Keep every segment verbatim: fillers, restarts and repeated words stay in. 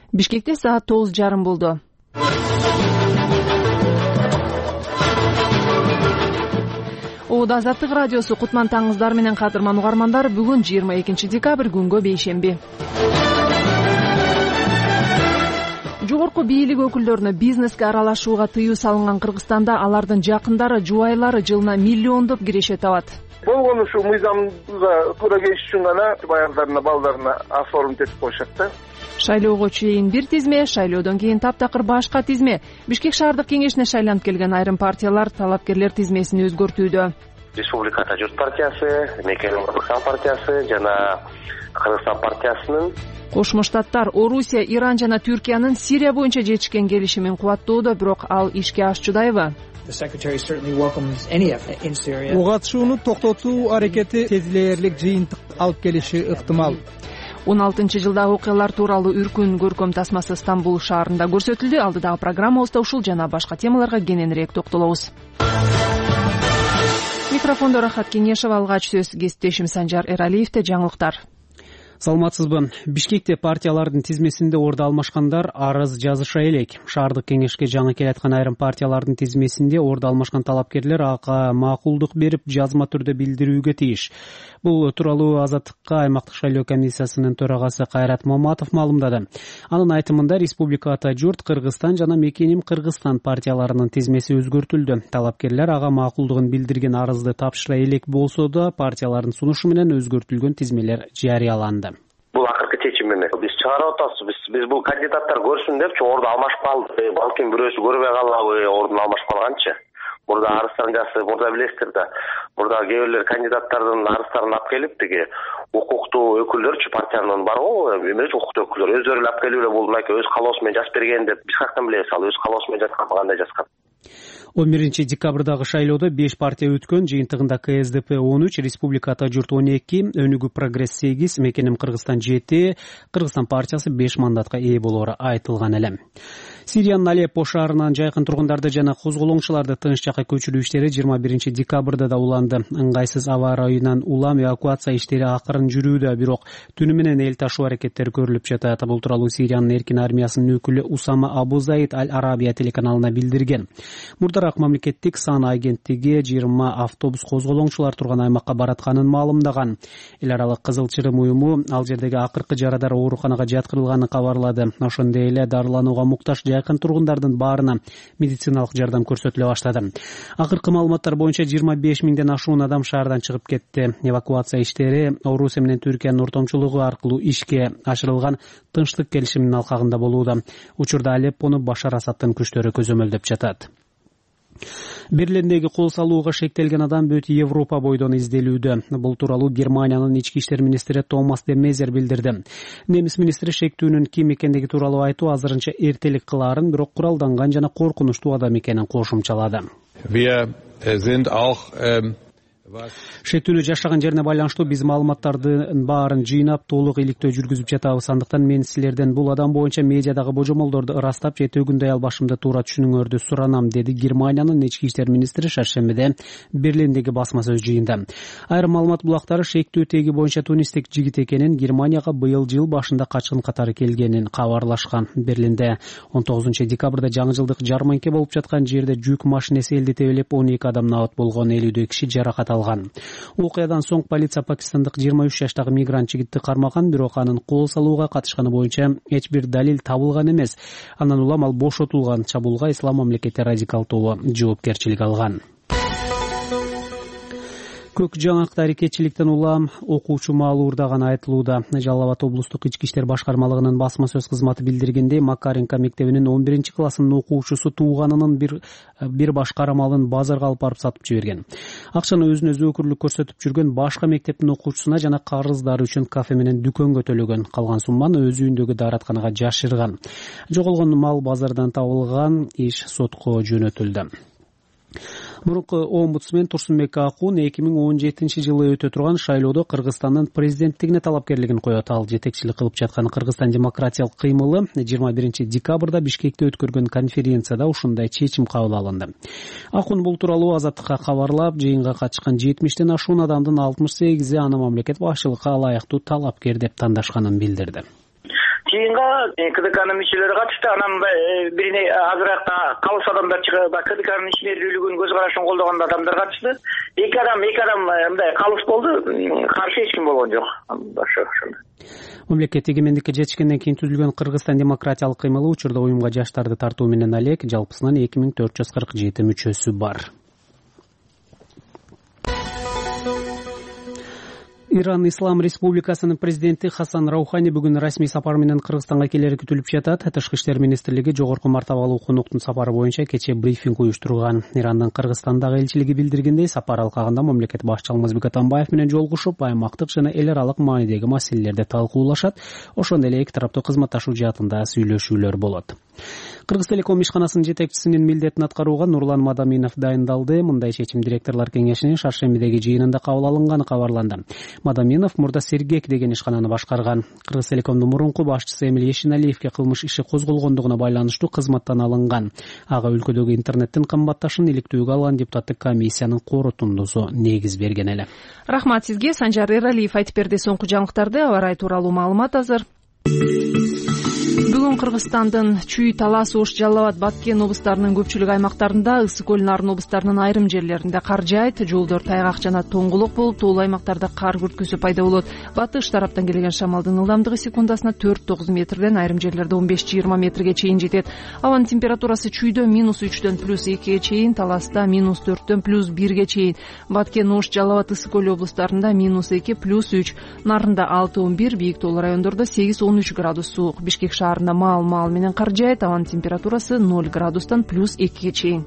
Бишкекте саат тогуз жарым болду. Оодо Азаттык радиосу кутман таңыңыздар менен кадырман угармандар. Бүгүн жыйырма экинчи декабрь күнгө бейшемби. Жогорку бийлик өкүлдөрүнө бизнеске аралашууга тыюу салынган Кыргызстанда алардын жакындары, жубайлары жылына миллиондоп киреше табат. Болгону ушу мыйзамга туура келиш үчүн гана аялдарына, балдарына оформить этип коюшат да. Шайлоого чейин бир тизме, шайлоодон кийин таптакыр башка тизме. Бишкек шаардык кеңешине шайланып келген айрым партиялар талапкерлер тизмесин өзгөртүүдө. Республика Ата журт партиясы, Мекенин Кыргызстан партиясы жана Кыргызстан партиясынын, Кошмо Штаттар, Орусия, Иран жана Түркиянын Сирия боюнча жетишкен келишимин кубаттоодо, бирок ал ишке ашчудайбы? Угатышууну токтотуу аракети сезилээрлик жыйынтык алып келиши ыктымал. он алтынчы жылдагы окуялар тууралуу үркүн көркөм тасмасы Стамбул шаарында көрсөтүлдү. Алдыдагы программабызда ушул жана башка темаларга кененирээк токтолобуз. Микрофондо Рахат Кеңешева, алгач сөз кесиптешим Санжар Эралиевде. Жаңылыктар. Саламатсызбы. Бишкекте партиялардын тизмесинде орду алмашкандар арыз жазыша элек. Шаардык кеңешке жаңы келаткан айрым партиялардын тизмесинде орду алмашкан талапкерлер ага макулдук берип, жазма түрдө билдирүүгө тийиш. Бул тууралуу Азаттыкка аймактык шайлоо комиссиясынын төрагасы Кайрат Моматов маалымдады. Анын айтымында Республика Ата журт, Кыргызстан жана Мекеним Кыргызстан партияларынын тизмеси өзгөртүлдү. Талапкерлер ага макулдугун билдирген арызды тапшыра элек болсо да, партиялардын сунушу менен өзгөртүлгөн тизмелер жарыяланды. Бул акыркы чечим эмес. Биз чыгарып атабыз. Биз биз бул кандидаттар көрсүн деп орду алмашып калды. Балким бирөөсү көрбөй калабы, ордун алмашып калганчы. Мурда арыздарын жазса, мурда билесиздер да. Мурда кээ бирлер кандидаттардын арыздарын алып келип, тиги укуктуу өкүлдөрчү партиянын бар го, эмес укуктуу өкүлдөр өздөрү алып келип эле бул мынакей өз калоосу менен жазып берген деп биз каяктан билебиз, ал өз калоосу менен жазган, кандай жазган. он биринчи декабрдагы шайлоодо беш партия өткөн. Жыйынтыгында К С Д П он үч, Республика Ата журт он эки, Өнүгүү Прогресс сегиз, Мекеним Кыргызстан жети, Кыргызстан партиясы беш мандатка ээ болоору айтылган эле. Сириянын Алеппо шаарынан жайкын тургундарды жана козголоңчуларды тыныч жакка көчүрүү иштери жыйырма биринчи декабрда да уланды. Ыңгайсыз аба ырайынан улам эвакуация иштери акырын жүрүүдө, бирок түнү менен эл ташуу аракеттери көрүлүп жатат. Бул тууралуу Сириянын эркин армиясынын өкүлү Усама Абу Заид Аль-Арабия телеканалына билдирген. Мурдараак мамлекеттик сан агенттиги жыйырма автобус козголоңчулар турган аймакка баратканын маалымдаган. Эл аралык Кызыл Чырым уюму ал жердеги акыркы жарадар ооруканага жаткырылганын кабарлады. Ошондой эле дарыланууга муктаж жакын тургундардын баарына медициналык жардам көрсөтүлө баштады. Акыркы маалыматтар боюнча жыйырма беш миңден ашуун адам шаардан чыгып кетти. Эвакуация иштери Орусия менен Түркиянын ортомчулугу аркылуу ишке ашырылган тынчтык келишиминин алкагында болууда. Учурда Алеппону Башар Асадтын күчтөрү көзөмөлдөп жатат. Берлиндеги кол салууга шектелген адам бүт Европа бойдон изделүүдө. Бул тууралуу Германиянын ички иштер министри Томас де Мезер билдирди. Немис министри шектүүнүн ким экендиги тууралуу айтуу азырынча эртелик кылаарын, бирок куралданган жана коркунучтуу адам экенин кошумчалады. Шектүүнү жашаган жерине байланыштуу биз маалыматтардын баарын жыйнап, толук иликтөө жүргүзүп жатабыз. Андыктан мен силерден бул адам боюнча медиадагы божомолдорду ырастап, жетүүгүндөй албашымды туура түшүнүңөрдү суранам, деди Германиянын ички иштер министри шаршембиде Берлиндеги басма сөз жыйында. Айрым маалымат булактары шектүү теги боюнча тунистик жигит экенин, Германияга быйыл жыл башында качкын катары келгенин кабарлашкан. Берлинде он тогузунчу декабрда жаңы жылдык жарманке болуп жаткан жерде жүк машинеси элди тебелеп он эки адам набат болгон, элүүдөй киши жаракат алган. Окуядан соң полиция пакистандык жыйырма үч жаштагы мигрант жигитти кармаган, бирок анын кол салууга катышканы боюнча эч бир далил табылган эмес. Андан улам ал бошотулган. Чабуулга Ислам мамлекети радикал тобу жоопкерчилик алган. Көк жаңакта аракетчиликтен улам окуучу маалы урдаганы айтылууда. Жалал Абад облустук ички иштер башкармалыгынын басма сөз кызматы билдиргендей, Макаренко мектебинин он биринчи классынын окуучусу тууганынын бир бир башкара малын базарга алып барып сатып жиберген. Акчаны өзүнө зөөкүрлүк көрсөтүп жүргөн башка мектептин окуучусуна жана карыздары үчүн кафе менен дүкөнгө төлөгөн. Калган сумманы өз үйүндөгү дааратканага жашырган. Жоголгон мал базардан табылган, иш сотко жөнөтүлдү. Мурунку омбудсмен Турсунбек Акун эки миң он жетинчи жылы өтө турган шайлоодо Кыргызстандын президенттигине талапкерлигин коет. Ал жетекчилик кылып жаткан Кыргызстан демократиялык кыймылы жыйырма биринчи декабрда Бишкекте өткөргөн конференцияда ушундай чечим кабыл алынды. Акун бул тууралуу Азаттыкка кабарлап, жыйынга катышкан жетимиштен ашуун адамдын алтымыш сегизи аны мамлекет башчылыкка ылайыктуу талапкер деп тандашканын билдирди. жыйынга КДКнын мүчөлөрү катышты. Анан бирине азыраак калыс адамдар чыгып, КДКнын ишмердүүлүгүн, көз карашын колдогон адамдар катышты. Эки адам, эки адам мындай калыс болду. Каршы эч ким болгон жок. Ошондой. Мамлекет эгемендикке жетишкенден кийин түзүлгөн Кыргызстан демократиялык кыймылы учурда уюмга жаштарды тартуу менен алек жалпысынан эки миң төрт жүз кырк жети мүчөсү бар. Иран Ислам Республикасынын президенти Хасан Раухани бүгүн расмий сапар менен Кыргызстанга келери күтүлүп жатат. Тышкы иштер министрлиги жогорку мартабалуу конуктун сапары боюнча кечээ брифинг уюштурган. Ирандын Кыргызстандагы элчилиги билдиргендей, сапар алкагында мамлекет башчы Алмазбек Атамбаев менен жолугушуп, аймактык жана эл аралык маанидеги маселелерди талкуулашат. Ошондой эле эки тараптуу кызматташуу жаатында сүйлөшүүлөр болот. Кыргызтелеком ишканасынын жетекчисинин милдетин аткарууга Нурлан Мадаминов дайындалды. Мындай чечим директорлор кеңешинин Шаршембидеги жыйынында кабыл алынганы кабарланды. Мадаминов мурда Сергек деген ишкананы башкарган. Кыргызтелекомдун мурунку башчысы Эмиль Ешиналиевке кылмыш иши козголгондугуна байланыштуу кызматтан алынган. Ага өлкөдөгү интернеттин кымбатташын иликтөөгө алган депутаттык комиссиянын корутундусу негиз берген эле. Рахмат сизге. Санжар Эралиев айтып берди. Соңку жаңылыктарды, аба ырайы тууралуу маалымат азыр. Бүгүн Кыргызстандын Чүй, Талас, Ош, Жалал абад, Баткен облустарынын көпчүлүк аймактарында, Ысык көл, Нарын облустарынын айрым жерлеринде кар жаайт, жолдор тайгак жана тоңгулук болуп, тоолуу аймактарда кар күрткүсү пайда болот. Батыш тараптан келген шамалдын ылдамдыгы секундасына төрт тогуз метрден, айрым жерлерде он беш жыйырма метрге чейин жетет. Абанын температурасы Чүйдө минус үчтөн плюс экиге чейин, Таласта минус төрттөн плюс бирге чейин, Баткен, Ош, Жалал абад, Ысык көл облустарында минус эки плюс үч, Нарында алты он бир, бийик тоолуу райондордо сегиз он үч градус суук. Бишкек шаарында мал мал менен кар жаайт, абанын температурасы ноль градустан плюс экиге чейин.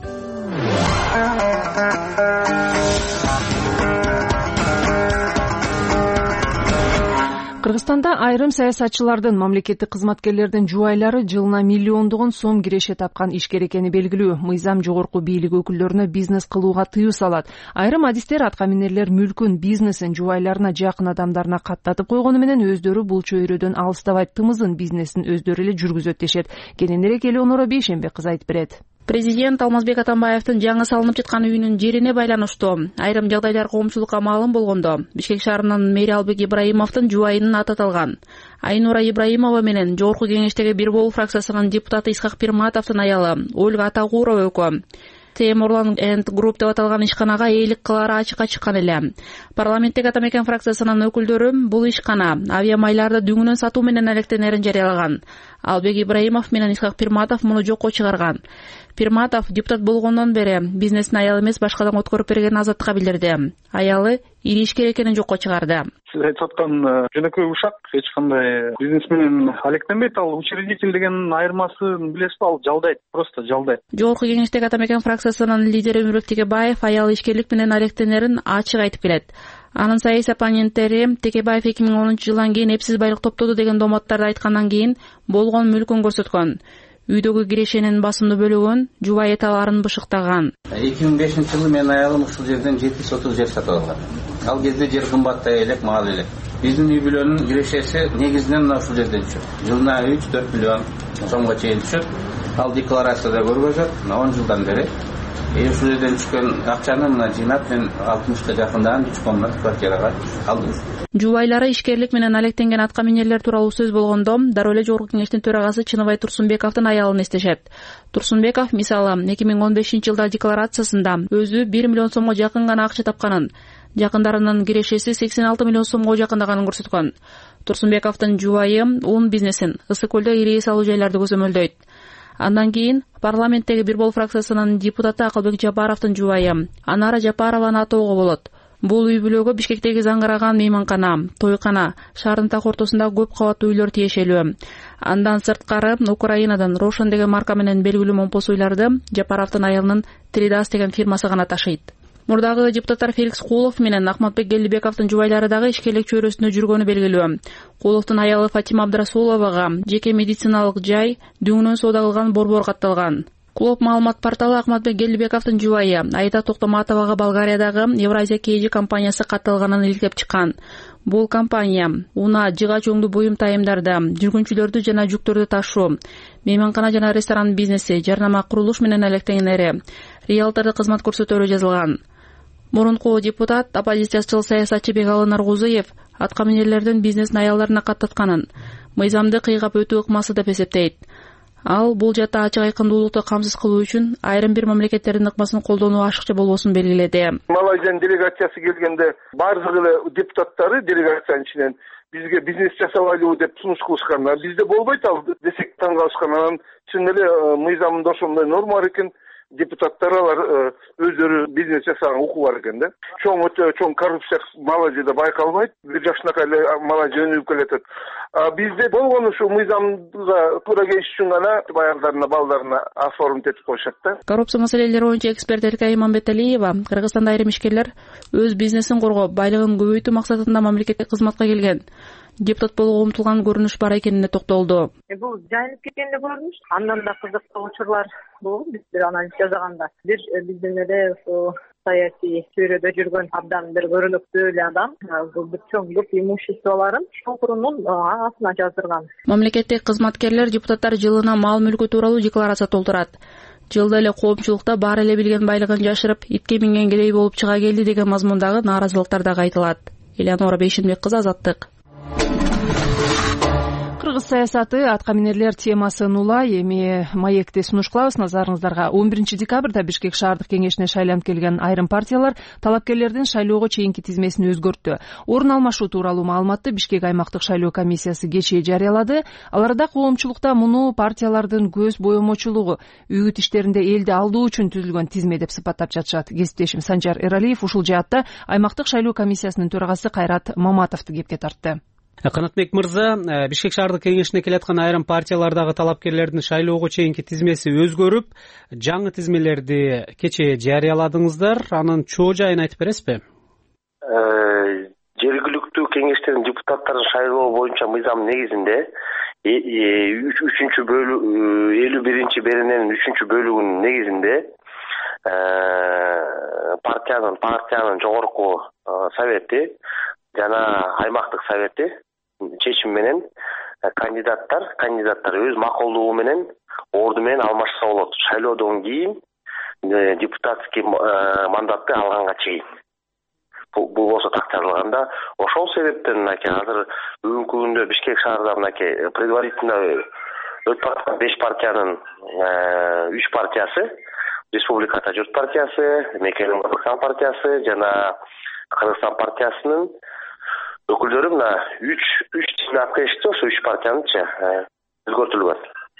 Кыргызстанда айрым саясатчылардын, мамлекеттик кызматкерлердин жубайлары жылына миллиондогон сом киреше тапкан ишкер экени белгилүү. Мыйзам жогорку бийлик өкүлдөрүнө бизнес кылууга тыюу салат. Айрым адистер аткаминерлер мүлкүн, бизнесин жубайларына жакын адамдарына каттатып койгону менен өздөрү бул чөйрөдөн алыстабайт, тымызын бизнесин өздөрү эле жүргүзөт дешет. Кененирээк Элеонора Бейшембек кызы айтып берет. Президент Алмазбек Атамбаевдин жаңы салынып жаткан үйүнүн жерине байланыштуу айрым жагдайлар коомчулукка маалым болгондо Бишкек шаарынын мэри Албек Ибраимовдун жубайынын аты аталган. Айнура Ибраимова менен жогорку кеңештеги бир болуу фракциясынын депутаты Исхак Пирматовдун аялы Ольга Атагурова экөө Темурлан энд Групп деп аталган ишканага ээлик кылары ачыкка чыккан эле. Парламенттеги Атамекен фракциясынын өкүлдөрү бул ишкана авиамайларды дүңүнөн сатуу менен алектенерин жарыялаган. Албек Ибраимов менен Исхак Пирматов муну жокко чыгарган. Пирматов депутат болгондон бери бизнесин аялы эмес башкадан өткөрүп берген азаттыкка билдирди. Аялы ири ишкер экенин жокко чыгарды. Сиз айтып аткан жөнөкөй ушак эч кандай бизнес менен алектенбейт. Ал учредитель деген айырмасын билесизби? Ал жалдайт, просто жалдайт. Жогорку кеңештеги Атамекен фракциясынын лидери Өмүрбек Текебаев аялы ишкерлик менен алектенерин ачык айтып келет. Анын саясий оппоненттери Текебаев эки миң онунчу жылдан кийин эпсиз байлык топтоду деген доматтарды айткандан кийин болгон мүлкүн көрсөткөн. Үйдөгү кирешенин басымдуу бөлүгүн жубайы товарын бышыктаган. эки миң бешинчи жылы менин аялым ушул жерден жетимиш отуз жер сатып алган. Ал кезде жер кымбаттай элек, мал элек. Биздин үй бүлөнүн кирешеси негизинен мына ушул жерден түшөт. Жылына үч төрт миллион сомго чейин түшөт. Ал декларацияда көргөзөт. он жылдан бери ушул жерден түшкөн акчаны мына жыйнап мен алтымышка жакындаган үч комнат квартирага алдым. Жубайлары ишкерлик менен алектенген аткаминерлер тууралуу сөз болгондо дароо эле жогорку кеңештин төрагасы Чыныбай Турсунбековдун аялын эстешет. Турсунбеков мисалы эки миң он бешинчи жылда декларациясында өзү бир миллион сомго жакын гана акча тапканын, жакындарынын кирешеси сексен алты миллион сомго жакындаганын көрсөткөн. Турсунбековдун жубайы ун бизнесин Ысык көлдө ири эс алуу жайларды көзөмөлдөйт. Андан кийин парламенттеги бир болуу фракциясынын депутаты Акылбек Жапаровдун жубайы Анара Жапарованы атоого болот. Бул үй бүлөгө Бишкектеги заңгыраган мейманкана, тойкана, шаардын так ортосундагы көп кабаттуу үйлөр тиешелүү. Андан сырткары Украинадан Рошен деген марка менен белгилүү момпос уйларды Жапаровдун айылынын Тридас деген фирмасы гана ташыйт. Мурдагы депутаттар Феликс Кулов менен Ахматбек Гелдибековдун жубайлары дагы ишкерлик чөйрөсүндө жүргөнү белгилүү. Куловдун аялы Фатима Абдрасуловага жеке медициналык жай, дүңүнөн соода кылган борбор катталган. Клуб маалымат порталы Ахматбек Гелдибековдун жубайы Айда Токтоматовага Болгариядагы Евразия Кейжи компаниясы катталганын иликтеп чыккан. Бул компания уна, жыга чоңдуу буюм тайымдарды, жүргүнчүлөрдү жана жүктөрдү ташуу, мейманкана жана ресторан бизнеси, жарнама, курулуш менен алектенери, риэлтордук кызмат көрсөтөрү жазылган. Мурунку депутат, оппозициячыл саясатчы Бекалы Наргузуев атка минерлердин бизнесин аялдарына каттатканын, мыйзамды кыйгап өтүү ыкмасы деп эсептейт. Ал бул жаатта ачык айкындуулукту камсыз кылуу үчүн айрым бир мамлекеттердин ыкмасын колдонуу ашыкча болбосун белгиледи. Малайзиянын делегациясы келгенде баардык эле депутаттары делегациянын ичинен бизге бизнес жасабайлыбы деп сунуш кылышкан. Бизде болбойт ал десек таң калышкан. Анан чын эле мыйзамында ошондой норма бар экен. Депутаттар алар өздөрү бизнес жасаган укугу бар экен да. Чоң өтө чоң коррупция Малайзияда байкалбайт. Бир жакшынакай эле Малайзия өнүгүп келатат. Бизде болгону ушу мыйзамга туура келиш үчүн гана баягыларына, балдарына оформить этип коюшат да. Коррупция маселелери боюнча эксперт Элка Иманбеталиева Кыргызстанда айрым ишкерлер өз бизнесин коргоп, байлыгын көбөйтүү максатында мамлекеттик кызматка келген. Депутат болууга умтулган көрүнүш бар экенине токтолду. Бул жайылып кеткенде көрүнүш. Андан да кызыктуу учурлар болгон. Биз бир анализ жасаганда бир биздин эле ушу саясий чөйрөдө жүргөн абдан бир көрүнүктүү эле адам бул бир чоң көп имуществолорун чоңкурунун астына жаздырган. Мамлекеттик кызматкерлер депутаттар жылына мал мүлкү тууралуу декларация толтурат. Жылда эле коомчулукта бар эле билген байлыгын жашырып, итке минген кедей болуп чыга келди деген мазмундагы нааразылыктар дагы айтылат. Элеонора Бейшенбек кызы, Азаттык. Кыргыз саясаты атка минерлер темасын улай эми маекти сунуш кылабыз назарыңыздарга. он биринчи декабрда Бишкек шаардык кеңешине шайланып келген айрым партиялар талапкерлердин шайлоого чейинки тизмесин өзгөрттү. Орун алмашуу тууралуу маалыматты Бишкек аймактык шайлоо комиссиясы кечээ жарыялады. Аларда коомчулукта муну партиялардын көз боемочулугу, үгүт иштеринде элди алдоо үчүн түзүлгөн тизме деп сыпаттап жатышат. Кесиптешим Санжар Эралиев ушул жаатта аймактык шайлоо комиссиясынын төрагасы Кайрат Маматовду кепке тартты. Канатбек мырза, Бишкек шаардык кеңешине келаткан айрым партиялардагы талапкерлердин шайлоого чейинки тизмеси өзгөрүп, жаңы тизмелерди кечээ жарыяладыңыздар. Анын чоо жайын айтып бересизби? Жергиликтүү кеңештердин депутаттарын шайлоо боюнча мыйзам негизинде үчүнчү бөлүгү элүү биринчи берененин үчүнчү бөлүгүнүн негизинде партиянын партиянын жогорку совети жана аймактык совети чечим менен кандидаттар кандидаттар өз макулдугу менен орду менен алмашса болот. Шайлоодон кийин депутатский мандатты алганга чейин. Бул болсо так жазылганда, ошол себептен аке азыр бүгүнкү күндө Бишкек шаарында мынакей предварительно өтүп аткан беш партиянын үч партиясы, Республика Журт партиясы, Мекенин Кыргызстан партиясы жана Кыргызстан партиясынын өкүлдөрү мына үч үч тизме алып келишти. Ошо үч партиянычы өзгөртүлгөн.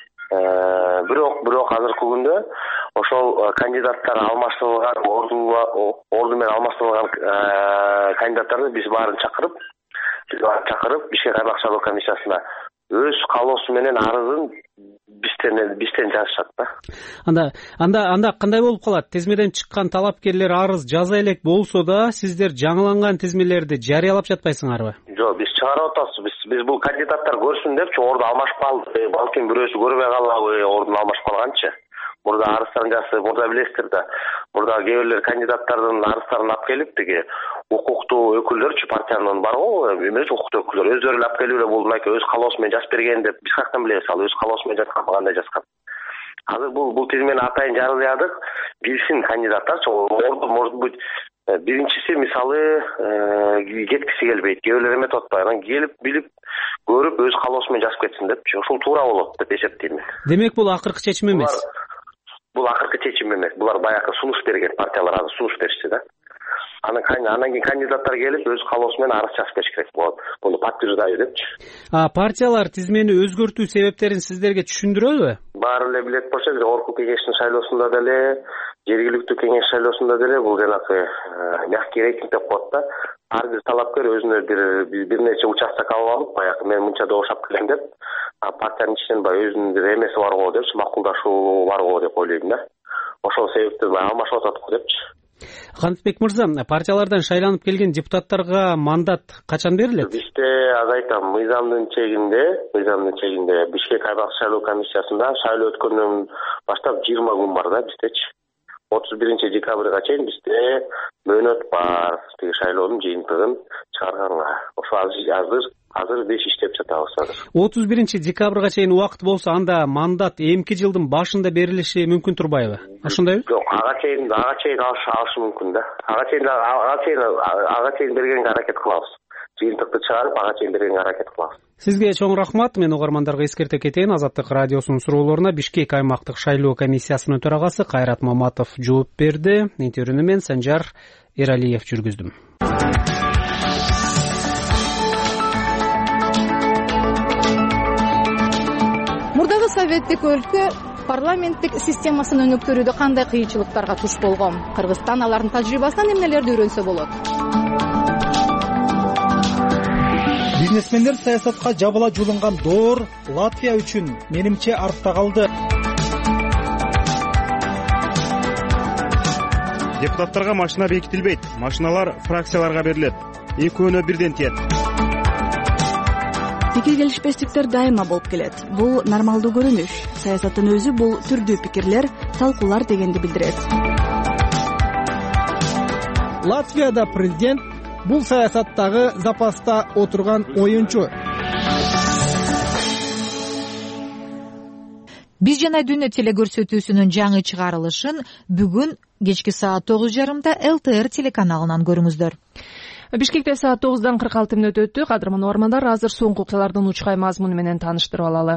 Бирок бирок азыркы күндө ошол кандидаттар алмаштырылган, орду орду менен алмаштырылган кандидаттарды биз баарын чакырып, чакырып Бишкек аймак шайлоо комиссиясына өз каалоосу менен арызын бизден бизден жазышат да. Анда анда анда кандай болуп калат? Тизмеден чыккан талапкерлер арыз жаза элек болсо да, сиздер жаңыланган тизмелерди жарыялап жатпайсыңарбы? Жок, биз чыгарып атабыз. Биз биз бул кандидаттар көрсүн депчи орду алмашып калды. Балким бирөөсү көрбөй калабы, ордун алмашып калганчы. Мурда арыздарын жазса, мурда билесиздер да. Мурда кээ бирлер кандидаттардын арыздарын алып келип, тиги укуктуу өкүлдөрчү партиянын бар го, эмес укуктуу өкүлдөр өздөрү алып келип эле бул мынакей өз каалоосу менен жазып берген деп биз каяктан билебиз, ал өз каалоосу менен жазган, кандай жазган. Азыр бул бул тизмени атайын жарыядык, билсин кандидаттарчы, орду может быть биринчиси мисалы кеткиси келбейт, кээ бирлер эметип атпайбы, анан келип билип көрүп өз каалоосу менен жазып кетсин депчи. Ушул туура болот деп эсептейм мен. Демек бул акыркы чечим эмес. Бул акыркы чечим эмес. Булар баягы сунуш берген партиялар, азыр сунуш беришти да. Анан андан кийин кандидаттар келип өз каалоосу менен арыз жазып бериш керек болот. Буну подтверждаю депчи. А партиялар тизмени өзгөртүү себептерин сиздерге түшүндүрөбү? Баары эле билет болчу, жогорку кеңештин шайлоосунда деле, жергиликтүү кеңеш шайлоосунда деле бул жанагы мягкий рейтинг деп коет да. Ар бир талапкер өзүнө бир бир нече участок алып алып, баягы мен мынча добушап келем деп, партиянын ичинен баягы өзүнүн бир эмеси бар го депчи, макулдашуу бар го деп ойлойм да. Ошол себептен алмашып атат го депчи. Канатбек мырза, партиялардан шайланып келген депутаттарга мандат качан берилет? Бизде аз айтам, мыйзамдын чегинде, мыйзамдын чегинде Бишкек аймак шайлоо комиссиясында шайлоо өткөндөн баштап жыйырма күн бар да биздечи. отуз биринчи декабрга чейин бизде мөөнөт бар, тиги шайлоонун жыйынтыгын чыгарганга. Ошо азыр азыр беш иштеп жатабыз азыр. отуз биринчи декабрга чейин убакыт болсо, анда мандат эмки жылдын башында берилиши мүмкүн турбайбы? Ошондойбу? Жок, ага чейин ага чейин алышы мүмкүн да. Ага чейин ага чейин ага чейин бергенге аракет кылабыз. жыйынтыкты чыгарып ага чейин бергенге аракет кылабыз. Сизге чоң рахмат. Мен угармандарга эскерте кетейин. Азаттык радиосунун суроолоруна Бишкек аймактык шайлоо комиссиясынын төрагасы Кайрат Маматов жооп берди. Интервьюну мен Санжар Эралиев жүргүздүм. Мурдагы советтик өлкө парламенттик системасын өнүктүрүүдө кандай кыйынчылыктарга туш болгон? Кыргызстан алардын тажрыйбасынан эмнелерди үйрөнсө болот? Бизнесмендер саясатка жабыла жулунган доор Латвия үчүн менимче артта калды. Депутаттарга машина бекитилбейт, машиналар фракцияларга берилет. Экөөнө бирден тиет. Пикир келишпестиктер дайыма болуп келет. Бул нормалдуу көрүнүш. Саясаттын өзү бул түрдүү пикирлер, талкуулар дегенди билдирет. Латвияда президент бул саясаттагы запаста отурган оюнчу. Биз жана Дүнө телекөрсөтүүсүнүн жаңы чыгарылышын бүгүн кечки саат тогуз жарымда эл тэ эр телеканалынан көрүңүздөр. Бишкекте саат тогуздан кырк алты мүнөт өттү. Кадырман угармандар, азыр соңку окуялардын учкай мазмуну менен тааныштырып алалы.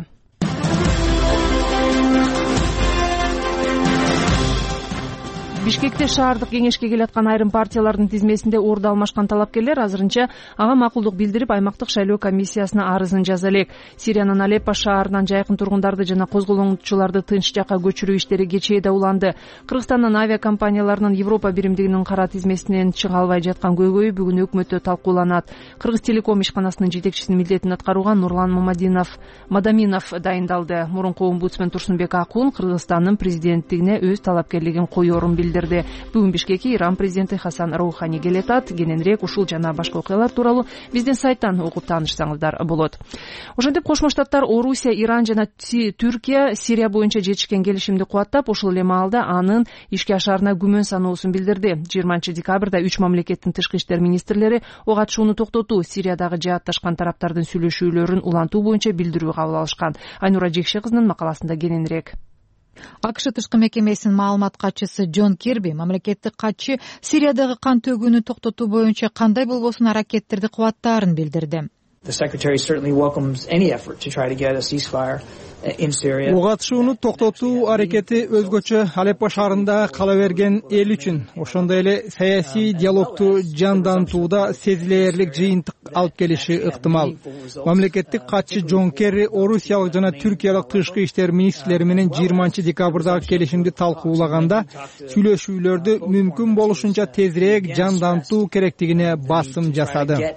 Бишкекте шаардык кеңешке келаткан айрым партиялардын тизмесинде орду алмашкан талапкерлер азырынча ага макулдук билдирип, аймактык шайлоо комиссиясына арызын жаза элек. Сириянын Алеппо шаарынан жайкын тургундарды жана козголоңчуларды тынч жакка көчүрүү иштери кечээ да уланды. Кыргызстандын авиакомпанияларынын Европа биримдигинин кара тизмесинен чыга албай жаткан көйгөйү бүгүн өкмөттө талкууланат. Кыргыз телеком ишканасынын жетекчисинин милдетин аткаруга Нурлан Мамадинов Мадаминов дайындалды. Мурунку омбудсмен Турсунбек Акун Кыргызстандын президенттигине өз талапкерлигин коёрун билдирди. Бүгүн Бишкекке Иран президенти Хасан Роухани келетат. Кененирээк ушул жана башка окуялар тууралуу биздин сайттан окуп таанышсаңыздар болот. Ошентип Кошмо Штаттар, Орусия, Иран жана Түркия Сирия боюнча жетишкен келишимди кубаттап, ушул эле маалда анын ишке ашаарына күмөн саноосун билдирди. жыйырманчы декабрда үч мамлекеттин тышкы иштер министрлери ок атышууну токтотуу, Сириядагы жаатташкан тараптардын сүйлөшүүлөрүн улантуу боюнча билдирүү кабыл алышкан. Айнура Жекше кызынын макаласында кененирээк. АКШ тышкы мекемесинин маалымат катчысы Джон Кирби мамлекеттик катчы Сириядагы кан төгүүнү токтотуу боюнча кандай болбосун аракеттерди кубаттаарын билдирди. Ок атышууну токтотуу аракети өзгөчө Алеппо шаарында кала берген эл үчүн, ошондой эле саясий диалогту жандантууда сезилээрлик жыйынтык алып келиши ыктымал. Мамлекеттик катчы Джон Керри орусиялык жана түркиялык тышкы иштер министрлери менен жыйырманчы декабрдагы келишимди талкуулаганда сүйлөшүүлөрдү мүмкүн болушунча тезирээк жандантуу керектигине басым жасады.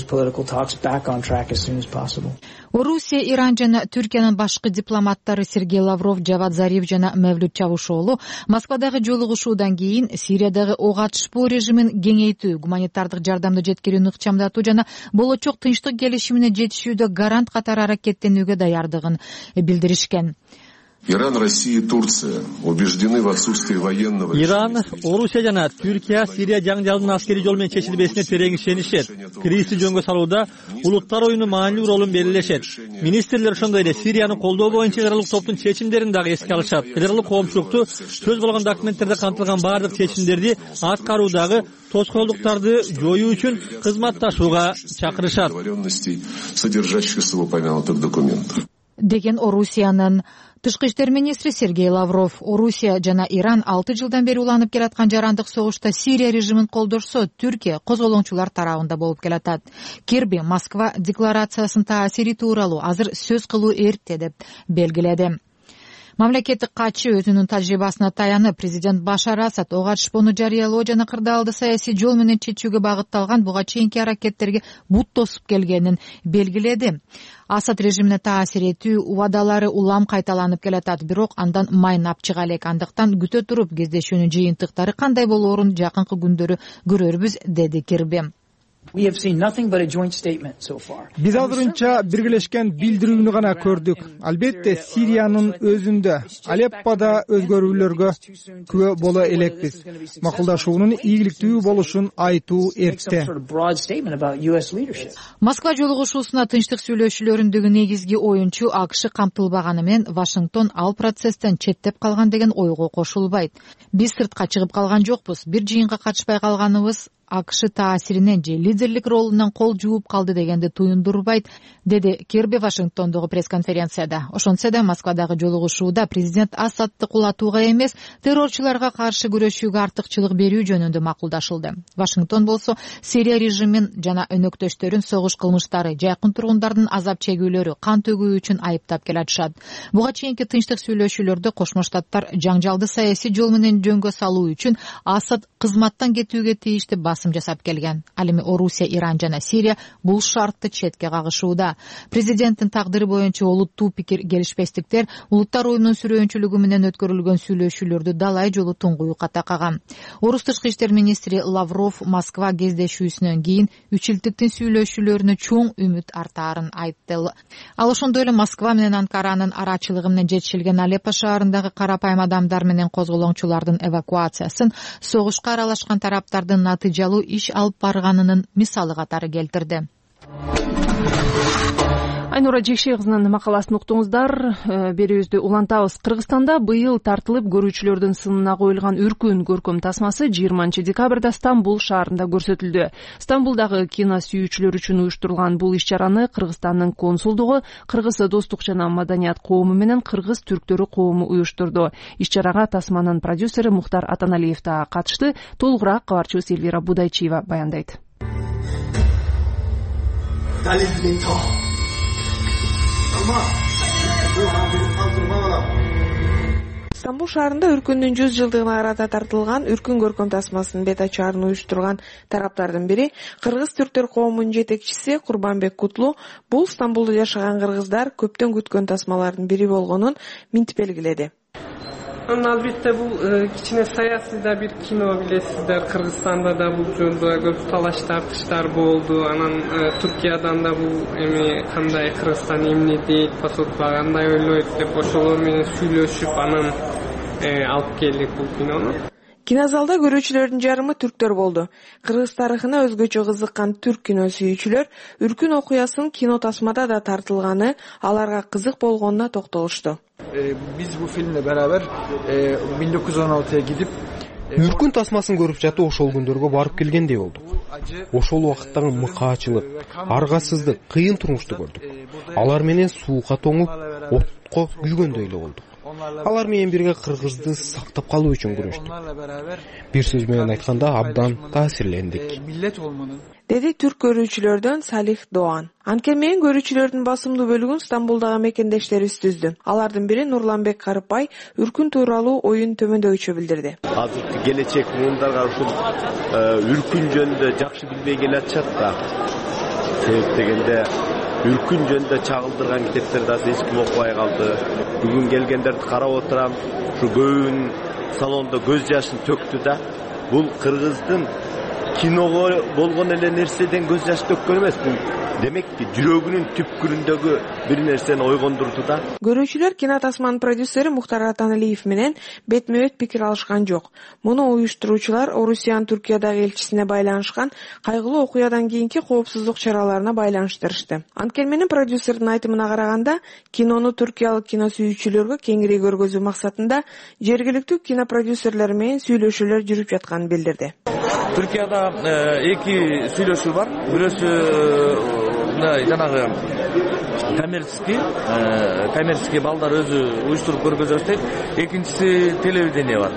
Орусия, Иран жана Түркиянын башкы дипломаттары Сергей Лавров, Жавад Зариф жана Мевлют Чавушоğlu Москвадагы жолугушуудан кийин Сириядагы ок атышпоо режимин кеңейтүү, гуманитардык жардамды жеткирүүнү ыкчамдатуу жана болочок тынчтык келишимине жетишүүдө гарант катары аракеттенүүгө даярдыгын билдиришкен. Иран, Россия, Турция убеждены в отсутствии военного. Иран, Орусия жана Түркия Сирия жаңжалдын аскери жол менен чечилбесине терең ишенишет. Кризисти жөнгө салууда улуттар оюну маанилүү ролун белгилешет. Министрлер ошондой эле Сирияны колдоо боюнча федералдык топтун чечимдерин дагы эске алышат. Федералдык коомчулукту сөз болгон документтерде камтылган бардык чечимдерди аткаруудагы тоскоолдуктарды жоюу үчүн кызматташууга чакырышат. Содержащихся в упомянутых документах. Деген Орусиянын тышкы иштер министри Сергей Лавров. Орусия жана Иран алты жылдан бери уланып келаткан жарандык согушта Сирия режимин колдошсо, Түркия козголоңчулар тарабында болуп келатат. Кирби Москва декларациясынын таасири тууралуу азыр сөз кылуу эрте деп белгиледи. Мамлекеттик катчы өзүнүн тажрыйбасына таянып, президент Башар Асад ок атышпоону жарыялоо жана кырдаалды саясий жол менен чечүүгө багытталган буга чейинки аракеттерге бут тосуп келгенин белгиледи. Асад режимине таасир этүү убадалары улам кайталанып келатат, бирок андан майнап чыга элек. Андыктан күтө туруп кездешүүнүн жыйынтыктары кандай болоорун жакынкы күндөрү көрөрбүз, деди Кирби. Биз азырынча биргелешкен билдирүүнү гана көрдүк. Албетте Сириянын өзүндө, Алеппода өзгөрүүлөргө күбө боло элекпиз. Макулдашуунун ийгиликтүү болушун айтуу эрте. Москва жолугушуусуна тынчтык сүйлөшүүлөрүндөгү негизги оюнчу АКШ камтылбаганы менен Вашингтон ал процесстен четтеп калган деген ойго кошулбайт. Биз сыртка чыгып калган жокпуз. Бир жыйынга катышпай калганыбыз акш таасиринен же лидерлик ролунан кол жууп калды дегенди туюндурбайт, деди Кирби Вашингтондогу пресс-конференцияда. Ошонсо да Москвадагы жолугушууда президент Асадты кулатууга эмес, террорчуларга каршы күрөшүүгө артыкчылык берүү жөнүндө макулдашылды. Вашингтон болсо Сирия режимин жана өнөктөштөрүн согуш кылмыштары, жакын тургундардын азап чегүүлөрү, кан төгүү үчүн айыптап келатышат. Буга чейинки тынчтык сүйлөшүүлөрдө Кошмо Штаттар жаңжалды саясий жол менен жөнгө салуу үчүн Асад кызматтан кетүүгө тийиштүү басым жасап келген. Ал эми Орусия, Иран жана Сирия бул шартты четке кагышууда. Президенттин тагдыры боюнча олуттуу пикир келишпестиктер улуттар уюмунун сүрөөнчүлүгү менен өткөрүлгөн сүйлөшүүлөрдү далай жолу туңгуюкка такаган. Орус тышкы иштер министри Лавров Москва кездешүүсүнөн кийин үч илдиктин сүйлөшүүлөрүнө чоң үмүт артаарын айтты. Ал ошондой эле Москва менен Анкаранын арачылыгы менен жетишилген Алеппо шаарындагы карапайым адамдар менен козголоңчулардын эвакуациясын согушка аралашкан тараптардын натыйжалуу иш алып барганынын мисалы катары келтирди. Айнура Жекшей кызынын макаласын уктуңуздар. Берүүбүздү улантабыз. Кыргызстанда быйыл тартылып көрүүчүлөрдүн сынына коюлган үркүн көркөм тасмасы жыйырманчы декабрда Стамбул шаарында көрсөтүлдү. Стамбулдагы кино сүйүүчүлөр үчүн уюштурулган бул иш-чараны Кыргызстандын консулдугу Кыргыз достук жана маданият коому менен Кыргыз түрктөрү коому уюштурду. Иш-чарага тасманын продюсери Мухтар Атаналиев да катышты. Толугураак кабарчыбыз Элвира Будайчиева баяндайт. Стамбул шаарында үркүндүн жүз жылдыгына карата тартылган үркүн көркөм тасмасынын бет ачаарын уюштурган тараптардын бири Кыргыз түрктөр коомунун жетекчиси Курбанбек Кутлу бул Стамбулда жашаган кыргыздар көптөн күткөн тасмалардын бири болгонун минтип белгиледи. Албетте бул кичине саясий да бир кино, билесиздер. Кыргызстанда да бул жөнүндө көп талаш тартыштар болду. Анан Түркиядан да бул эми кандай Кыргызстан эмне дейт, посолдукка кандай ойлойт деп ошолор менен сүйлөшүп анан алып келдик бул кинону. Кинозалда көрүүчүлөрдүн жарымы түрктөр болду. Кыргыз тарыхына өзгөчө кызыккан түрк кино сүйүүчүлөр үркүн окуясынын кино тасмада да тартылганы аларга кызык болгонуна токтолушту. Биз бул фильмle beraber миң тогуз жүз он алтыya gidip үркүн тасмасын көрүп жатып ошол күндөргө барып келгендей болдук. Ошол убакыттагы мыкаачылык, аргасыздык, кыйын турмушту көрдүк. Алар менен суукка тоңуп, отко күйгөндөй эле болдук. Алар менен бирге Кыргызды сактап калуу үчүн күрөштүк. Бир сөз менен айтканда абдан таасирлендик. Деди түрк көрүүчүлөрдөн Салих Доан. Анткени менен көрүүчүлөрдүн басымдуу бөлүгүн Стамбулдагы мекендештерибиз түздү. Алардын бири Нурланбек Карыпбай үркүн тууралуу оюн төмөндөгүчө билдирди. Азыркы келечек муундарга ушул үркүн жөнүндө жакшы билбей келатышат да. Себеп дегенде үркүн жөнүндө чагылдырган китептерди азыр эч ким окубай калды. Бүгүн келгендерди карап отурам, ушу көбүн салондо көз жашын төктү да. Бул Кыргыздын киного болгон эле нерседен көз жаш төккөн эмес. Демекки жүрөгүнүн түпкүрүндөгү бир нерсени ойгондурду да. Көрүүчүлөр кино тасманын продюсери Мухтар Атаналиев менен бетме-бет пикир алышкан жок. Муну уюштуруучулар Орусиянын Түркиядагы элчисине байланышкан кайгылуу окуядан кийинки коопсуздук чараларына байланыштырышты. Анткени менен продюсердин айтымына караганда, кинону түркиялык кино сүйүүчүлөргө кеңири көргөзүү максатында жергиликтүү кино продюсерлери менен сүйлөшүүлөр жүрүп жатканын билдирди. Түркияда эки сүйлөшүү бар. Бирөөсү жанагы коммерческий, коммерческий балдар өзү уюштуруп көргөзөт дейт. Экинчиси телевидение бар.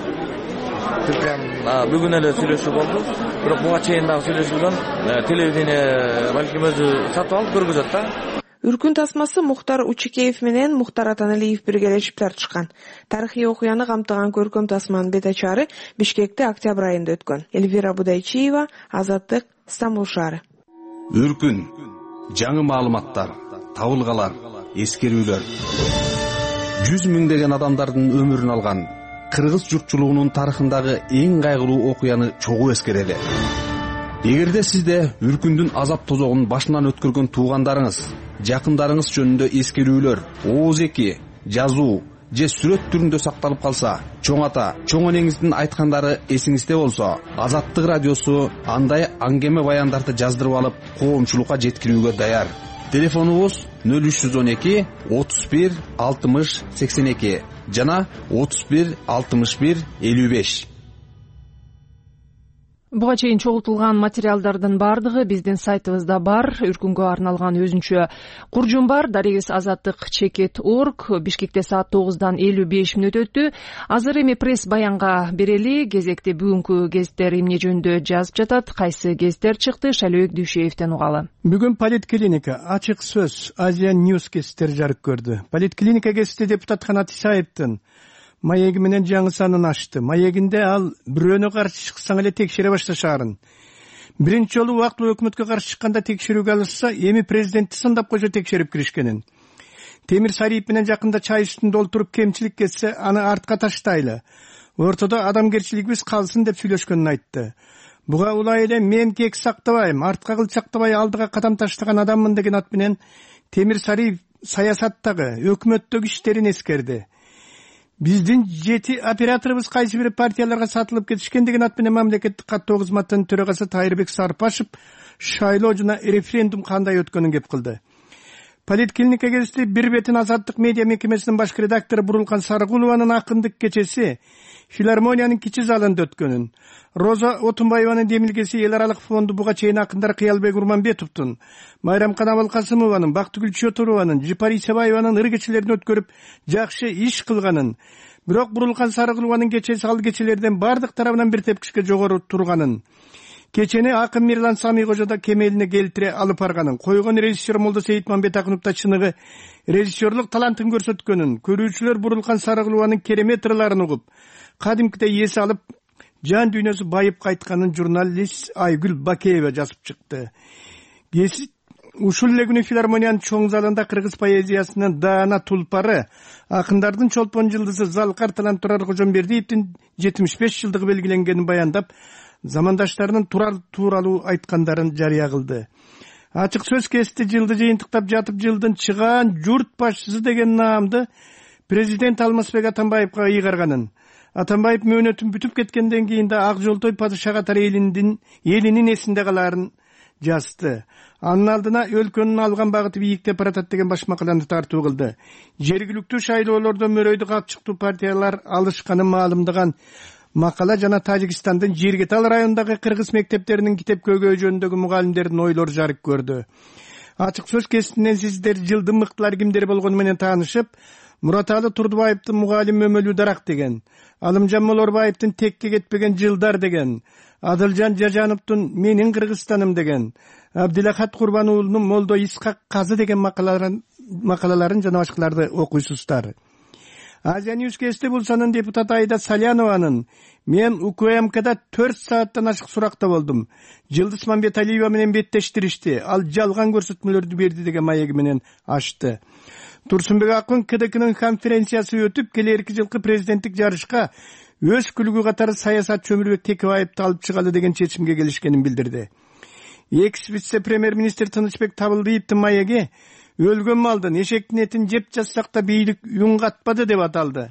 Түркиянын бүгүн эле сүйлөшүү болду. Бирок буга чейин дагы сүйлөшүлгөн телевидение балким өзү сатып алып көргөзөт да. Үркүн тасмасы Мухтар Учикеев менен Мухтар Атаналиев биргелешип тартышкан. Тарыхый окуяны камтыган көркөм тасманын бет ачары Бишкекте октябрь айында өткөн. Элвира Будайчиева, Азаттык, Стамбул шаары. Үркүн, жаңы маалыматтар, табылгалар, эскерүүлөр. Жүз миңдеген адамдардын өмүрүн алган Кыргыз журтчулугунун тарыхындагы эң кайгылуу окуяны чогуу эскерели. Эгерде сизде үркүндүн азап тозогун башынан өткөргөн туугандарыңыз, жакындарыңыз жөнүндө эскерүүлөр, ооз-эки, жазуу же сүрөт түрүндө сакталып калса, чоң ата, чоң энеңиздин айткандары эсиңизде болсо, Азаттык радиосу андай аңгеме баяндарды жаздырып алып, коомчулукка жеткирүүгө даяр. Телефонубуз нөл үч жүз он эки отуз бир алтымыш сексен эки жана отуз бир алтымыш бир элүү беш. Буга чейин чогултулган материалдардын баардыгы биздин сайтыбызда бар. Үркүнгө арналган өзүнчө куржум бар. Дарегиз азаттык чекит точка орг. Бишкекте саат тогуздан элүү беш мүнөт өттү. Азыр эми пресс баянга берели. Кезекте бүгүнкү гезиттер эмне жөнүндө жазып жатат, кайсы гезиттер чыкты, Шайлообек Дүйшеевден угалы. Бүгүн Политклиника, Ачык сөз, Азия Ньюс гезиттери жарык көрдү. Политклиника гезити депутат Канат Исаевдин маеги менен жаңы санын ачты. Маегинде ал бирөөнө каршы чыксаң эле текшере башташаарын. Биринчи жолу убактылуу өкмөткө каршы чыкканда текшерүүгө алышса, эми президентти сындап койсо текшерип киришкенин. Темир Сариев менен жакында чай үстүндө олтуруп кемчилик кетсе, аны артка таштайлы. Ортодо адамгерчилигибиз калсын деп сүйлөшкөнүн айтты. Буга улай эле мен кек сактабайм, артка кыл сактабай алдыга кадам таштаган адаммын деген ат менен Темир Сариев саясаттагы, өкмөттөгү иштерин эскерди. Биздин жети операторыбыз кайсы бир партияларга сатылып кетишкен деген ат менен мамлекеттик каттоо кызматынын төрагасы Тайырбек Сарпашев шайлоо жана референдум кандай өткөнүн кеп кылды. Политклиника гезити бир бетин Азаттык медиа мекемесинин башкы редактору Бурулкан Сарыгулованын акындык кечеси филармониянын кичи залында өткөнүн, Роза Отунбаеванын демилгеси эл аралык фонду буга чейин акындар Кыялбек Урманбетовдун, Майрамкан Абылкасымованын, Бактыгүл Чотурованын, Жипар Исабаеванын ыргечелерин өткөрүп жакшы иш кылганын, бирок Бурулкан Сарыгулованын кечеси ал кечелерден бардык тарабынан бир тепкичке жогору турганын, кечени акын Мирлан Самийкожо да кемелине келтире алып барганын, койгон режиссер Молдо Сейитмамбет Акынов да чыныгы режиссерлук талантын көрсөткөнүн, көрүүчүлөр Бурулкан Сарыгулованын керемет ырларын угуп, кадимкидей эс алып, жан дүйнөсү байып кайтканын журналист Айгүл Бакеева жазып чыкты. Гезит ушул эле күнү филармониянын чоң залында кыргыз поэзиясынын даана тулпары, акындардын чолпон жылдызы Залкар Талант Турар Кожомбердиевдин жетимиш беш жылдыгы белгиленгенин баяндап, замандаштарынын турар тууралуу айткандарын жарыя кылды. Ачык сөз кести жылды жыйынтыктап жатып, жылдын чыгаан журт башчысы деген наамды президент Алмазбек Атамбаевга ыйгарганын, Атамбаев мөөнөтүн бүтүп кеткенден кийин да Ак Жолтой падыша катары элинин элинин эсинде калаарын жазды. Анын алдына өлкөнүн алган багыты бийиктеп баратат деген баш макаланы тартуу кылды. Жергиликтүү шайлоолордо мөрөйдү капчыктуу партиялар алышканын маалымдаган макала жана Тажикстандын Жиргетал районундагы кыргыз мектептеринин китеп көйгөй жөнүндөгү мугалимдердин ойлору жарык көрдү. Ачык сөз кестинен сиздер жылдын мыктылары кимдер болгону менен таанышып, Мураталы Турдубаевдин мугалим өмөлүү дарак деген, Алымжан Молорбаевдин текке кетпеген жылдар деген, Адылжан Жажановдун менин Кыргызстаным деген, Абдилахат Курбан уулунун Молдо Исхак Казы деген макалаларын макалаларын жана башкаларды окуйсуздар. Азия Ньюс кести булсанын депутаты Айда Салянованын мен УКМКда төрт сааттан ашык суракта болдум. Жылдыз Мамбеталиева менен беттештиришти. Ал жалган көрсөтмөлөрдү берди деген маеги менен ачты. Турсунбек Акын КДКнын конференциясы өтүп, келерки жылкы президенттик жарышка өз күлүгү катары саясат Чөмүрбек Текебаевди алып чыгалы деген чечимге келишкенин билдирди. Экс вице премьер-министр Тынычбек Табылдиевдин маеги өлгөн малдын эшектин этин жеп жатсак да бийлик үн катпады деп аталды.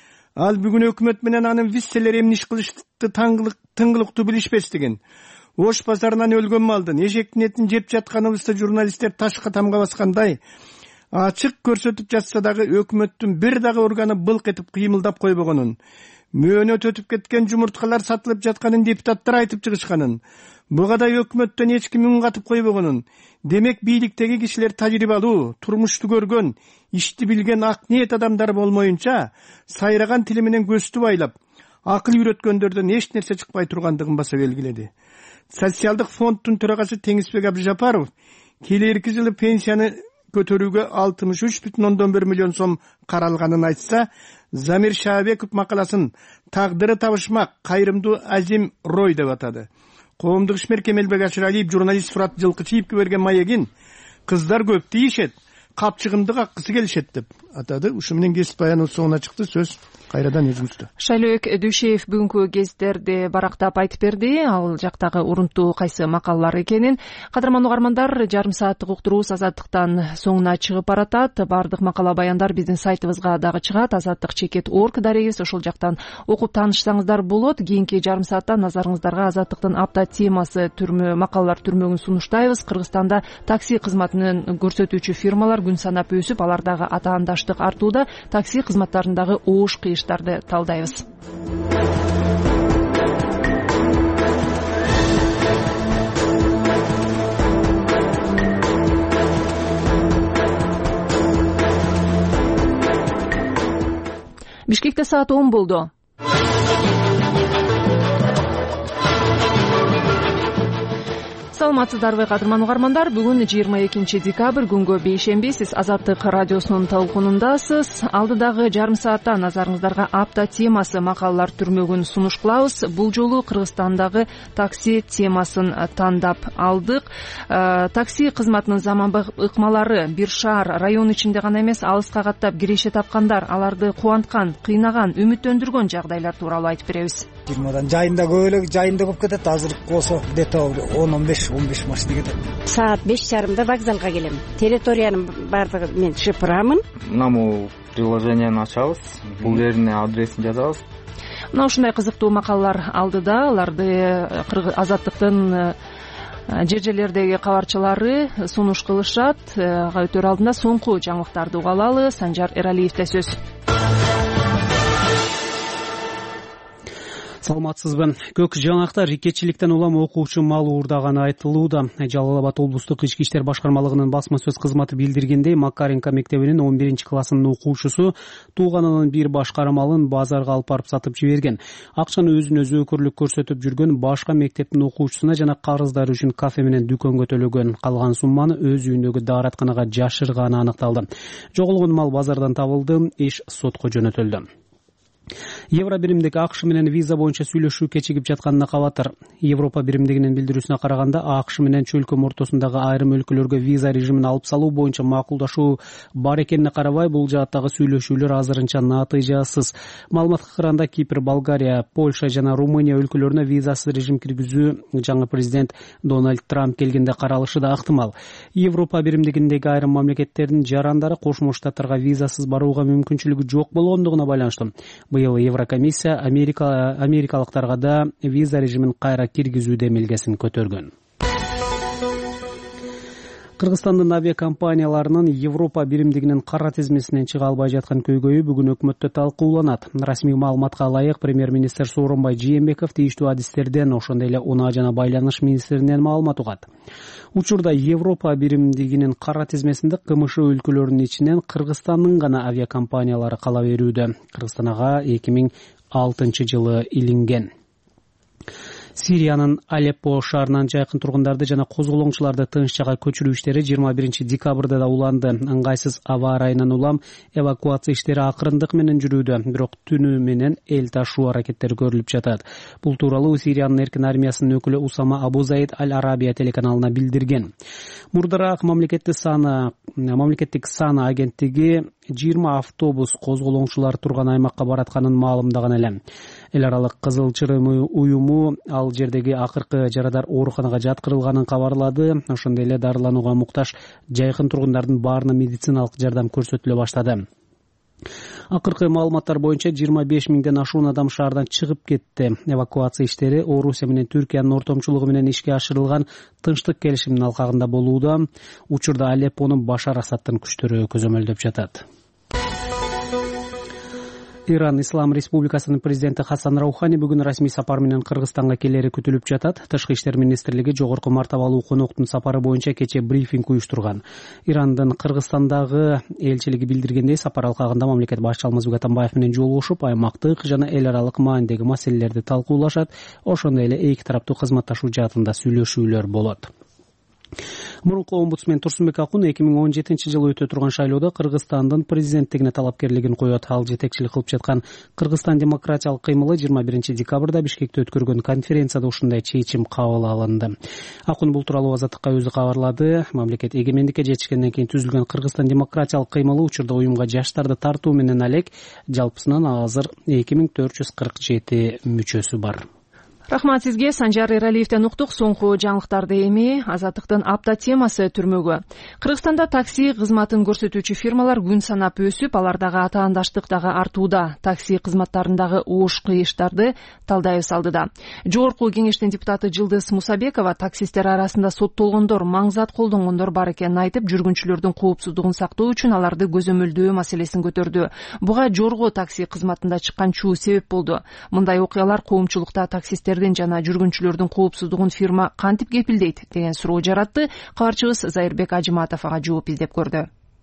Ал бүгүн өкмөт менен анын виселери эмне иш кылышты тыңгылыктуу билишпестигин, Ош базарынан өлгөн малдын эшектин этин жеп жатканыбызды журналисттер ташка тамга баскандай ачык көрсөтүп жатса дагы өкмөттүн бир дагы органы былк этип кыймылдап койбогонун, мөөнөт өтүп кеткен жумурткалар сатылып жатканын депутаттар айтып чыгышканын, буга да өкмөттөн эч ким үн катып койбогонун, демек бийликтеги кишилер тажрыйбалуу, турмушту көргөн, ишти билген ак ниет адамдар болмоюнча, сайраган тили менен көздү байлап, акыл үйрөткөндөрдөн эч нерсе чыкпай тургандыгын баса белгиледи. Социалдык фонддун төрагасы Теңизбек Абдыжапаров келерки жылы пенсияны көтөрүүгө алтымыш үч бүтүн ондон бир миллион сом каралганын айтса, Замир Шаабеков макаласын тагдыры табышмак кайрымдуу азим рой деп атады. Коомдук ишмер Кемелбек Ашыралиев журналист Фурат Жылкычиевге берген маегин кыздар көп тийишет, капчыгымды каккысы келишет деп атады. Ушу менен кесип баяныбыз соңуна чыкты. Сөз кайрадан өзүңүздө. Шайлообек Дүйшеев бүгүнкү гезиттерди барактап айтып берди. Ал жактагы урунтуу кайсы макалалар экенин. Кадырман угармандар, жарым сааттык уктуруубуз Азаттыктан соңуна чыгып баратат. Бардык макала баяндар биздин сайтыбызга дагы чыгат. азаттык чекит точка орг дарегиз, ошол жактан окуп таанышсаңыздар болот. Кийинки жарым саатта назарыңыздарга Азаттыктын апта темасы түрмө макалалар түрмөгүн сунуштайбыз. Кыргызстанда такси кызматын көрсөтүүчү фирмалар күн санап өсүп, алардагы атаандаштык артууда. Такси кызматтарындагы оош кыйыштарды талдайбыз. Бишкекте саат он болду. Саламатсыздарбы кадырман угармандар, бүгүн жыйырма экинчи декабрь күнгө бейшемби. Сиз Азаттык радиосунун талкуунундасыз. Алдыдагы жарым саатта назарыңыздарга апта темасы макалалар түрмөгүн сунуш кылабыз. Бул жолу Кыргызстандагы такси темасын тандап алдык. Такси кызматынын заманбап ыкмалары бир шаар, район ичинде гана эмес, алыска каттап киреше тапкандар, аларды кубанткан, кыйнаган, үмүттөндүргөн жагдайлар тууралуу айтып беребиз. жыйырмадан жайында көп эле, жайында көп кетет. Азыр болсо где-то он он беш он беш машина кетет. Саат беш жарымда вокзалга келем. Территориянын баардыгы мен шыпырамын. Мына приложениени ачабыз, бул жерине адресин жазабыз. Мына ушундай кызыктуу макалалар алдыда. Аларды Азаттыктын жер жерлердеги кабарчылары сунуш кылышат. Өтөр алдында соңку жаңылыктарды уга алалы. Санжар Эралиевде сөз. Саламатсызбы. Көк жаңактар рикетчиликтен улам окуучу мал уурдаганы айтылууда. Жалал Абад облустук ички иштер башкармалыгынын басма сөз кызматы билдиргендей, Макаренко мектебинин он биринчи классынын окуучусу тууганынын бир башкара малын базарга алып барып сатып жиберген. Акчаны өзүнө зөөкөрлүк көрсөтүп жүргөн башка мектептин окуучусуна жана карыздары үчүн кафе менен дүкөнгө төлөгөн. Калган сумманы өз үйүндөгү дааратканага жашырганы аныкталды. Жоголгон мал базардан табылды, иш сотко жөнөтүлдү. Евро биримдик АКШ менен виза боюнча сүйлөшүү кечигип жатканына кабатыр. Европа биримдигинин билдирүүсүнө караганда, АКШ менен чөлкөм ортосундагы айрым өлкөлөргө виза режимин алып салуу боюнча макулдашуу бар экенине карабай, бул жааттагы сүйлөшүүлөр азырынча натыйжасыз. Маалыматка караганда, Кипр, Болгария, Польша жана Румыния өлкөлөрүнө визасыз режим киргизүү жаңы президент Дональд Трамп келгенде каралышы да ыктымал. Европа биримдигиндеги айрым мамлекеттердин жарандары Кошмо Штаттарга визасыз барууга мүмкүнчүлүгү жок болгондугуна байланыштуу быйыл Еврокомиссия Америка америкалыктарга да виза режимин кайра киргизүү демилгесин көтөргөн. Кыргызстандын авиакомпанияларынын Европа биримдигинин кара тизмесинен чыга албай жаткан көйгөйү бүгүн өкмөттө талкууланат. Расмий маалыматка ылайык, премьер-министр Сооронбай Жээнбеков тийиштүү адистерден, ошондой эле Унаа жана байланыш министринен маалымат угат. Учурда Европа биримдигинин кара тизмесинде КМШ өлкөлөрүнүн ичинен Кыргызстандын гана авиакомпаниялары кала берүүдө. Кыргызстан ага эки миң алтынчы жылы илинген. Сириянын Алеппо шаарынан жайкын тургундарды жана козголоңчуларды тынч жайга көчүрүү иштери жыйырма биринчи декабрда да уланды. Ыңгайсыз аба ырайынан улам эвакуация иштери акырындык менен жүрүүдө, бирок түнү менен эл ташуу аракеттери көрүлүп жатат. Бул тууралуу Сириянын эркин армиясынын өкүлү Усама Абу Заид Аль-Арабия телеканалына билдирген. Мурдараак мамлекеттик саны мамлекеттик саны агенттиги жыйырма автобус козголоңчулар турган аймакка баратканын маалымдаган эле. Эл аралык Кызыл Чырым уюму ал жердеги акыркы жарадар ооруканага жаткырылганын кабарлады. Ошондой эле дарыланууга муктаж жайкын тургундардын баарына медициналык жардам көрсөтүлө баштады. Акыркы маалыматтар боюнча жыйырма беш миңден ашуун адам шаардан чыгып кетти. Эвакуация иштери Орусия менен Түркиянын ортомчулугу менен ишке ашырылган тынчтык келишиминин алкагында болууда. Учурда Алеппонун Башар Асадтын күчтөрү көзөмөлдөп жатат. Иран Ислам Республикасынын президенти Хасан Раухани бүгүн расмий сапар менен Кыргызстанга келери күтүлүп жатат. Тышкы иштер министрлиги жогорку мартабалуу коноктун сапары боюнча кечээ брифинг уюштурган. Ирандын Кыргызстандагы элчилиги билдиргендей, сапар алкагында мамлекет башчысы Алмазбек Атамбаев менен жолугушуп, аймактык жана эл аралык маанидеги маселелерди талкуулашат. Ошондой эле эки тараптуу кызматташуу жаатында сүйлөшүүлөр болот. Мурунку омбудсмен Турсунбек Акун эки миң он жетинчи жылы өтө турган шайлоодо Кыргызстандын президенттигине талапкерлигин коет. Ал жетекчилик кылып жаткан Кыргызстан демократиялык кыймылы жыйырма биринчи декабрда Бишкекте өткөргөн конференцияда ушундай чечим кабыл алынды. Акун бул тууралуу Азаттыкка өзү кабарлады. Мамлекет эгемендикке жетишкенден кийин түзүлгөн Кыргызстан демократиялык кыймылы учурда уюмга жаштарды тартуу менен алек. Жалпысынан азыр эки миң төрт жүз кырк жети мүчөсү бар. Рахмат сизге. Санжар Эралиевден уктук. Соңку жаңылыктарды эми Азаттыктын апта темасы түрмөгү. Кыргызстанда такси кызматын көрсөтүүчү фирмалар күн санап өсүп, алардагы атаандаштык дагы артууда. Такси кызматтарындагы ууш кыйыштарды талдайбыз алдыда. Жогорку кеңештин депутаты Жылдыз Мусабекова таксисттер арасында соттолгондор, маңзат колдонгондор бар экенин айтып, жүргүнчүлөрдүн коопсуздугун сактоо үчүн аларды көзөмөлдөө маселесин көтөрдү. Буга жорго такси кызматында чыккан чуу себеп болду. Мындай окуялар коомчулукта таксисттер жана жүргүнчүлөрдүн коопсуздугун фирма кантип кепилдейт деген суроо жаратты. Кабарчыбыз Зайырбек Ажыматов ага жооп издеп көрдү.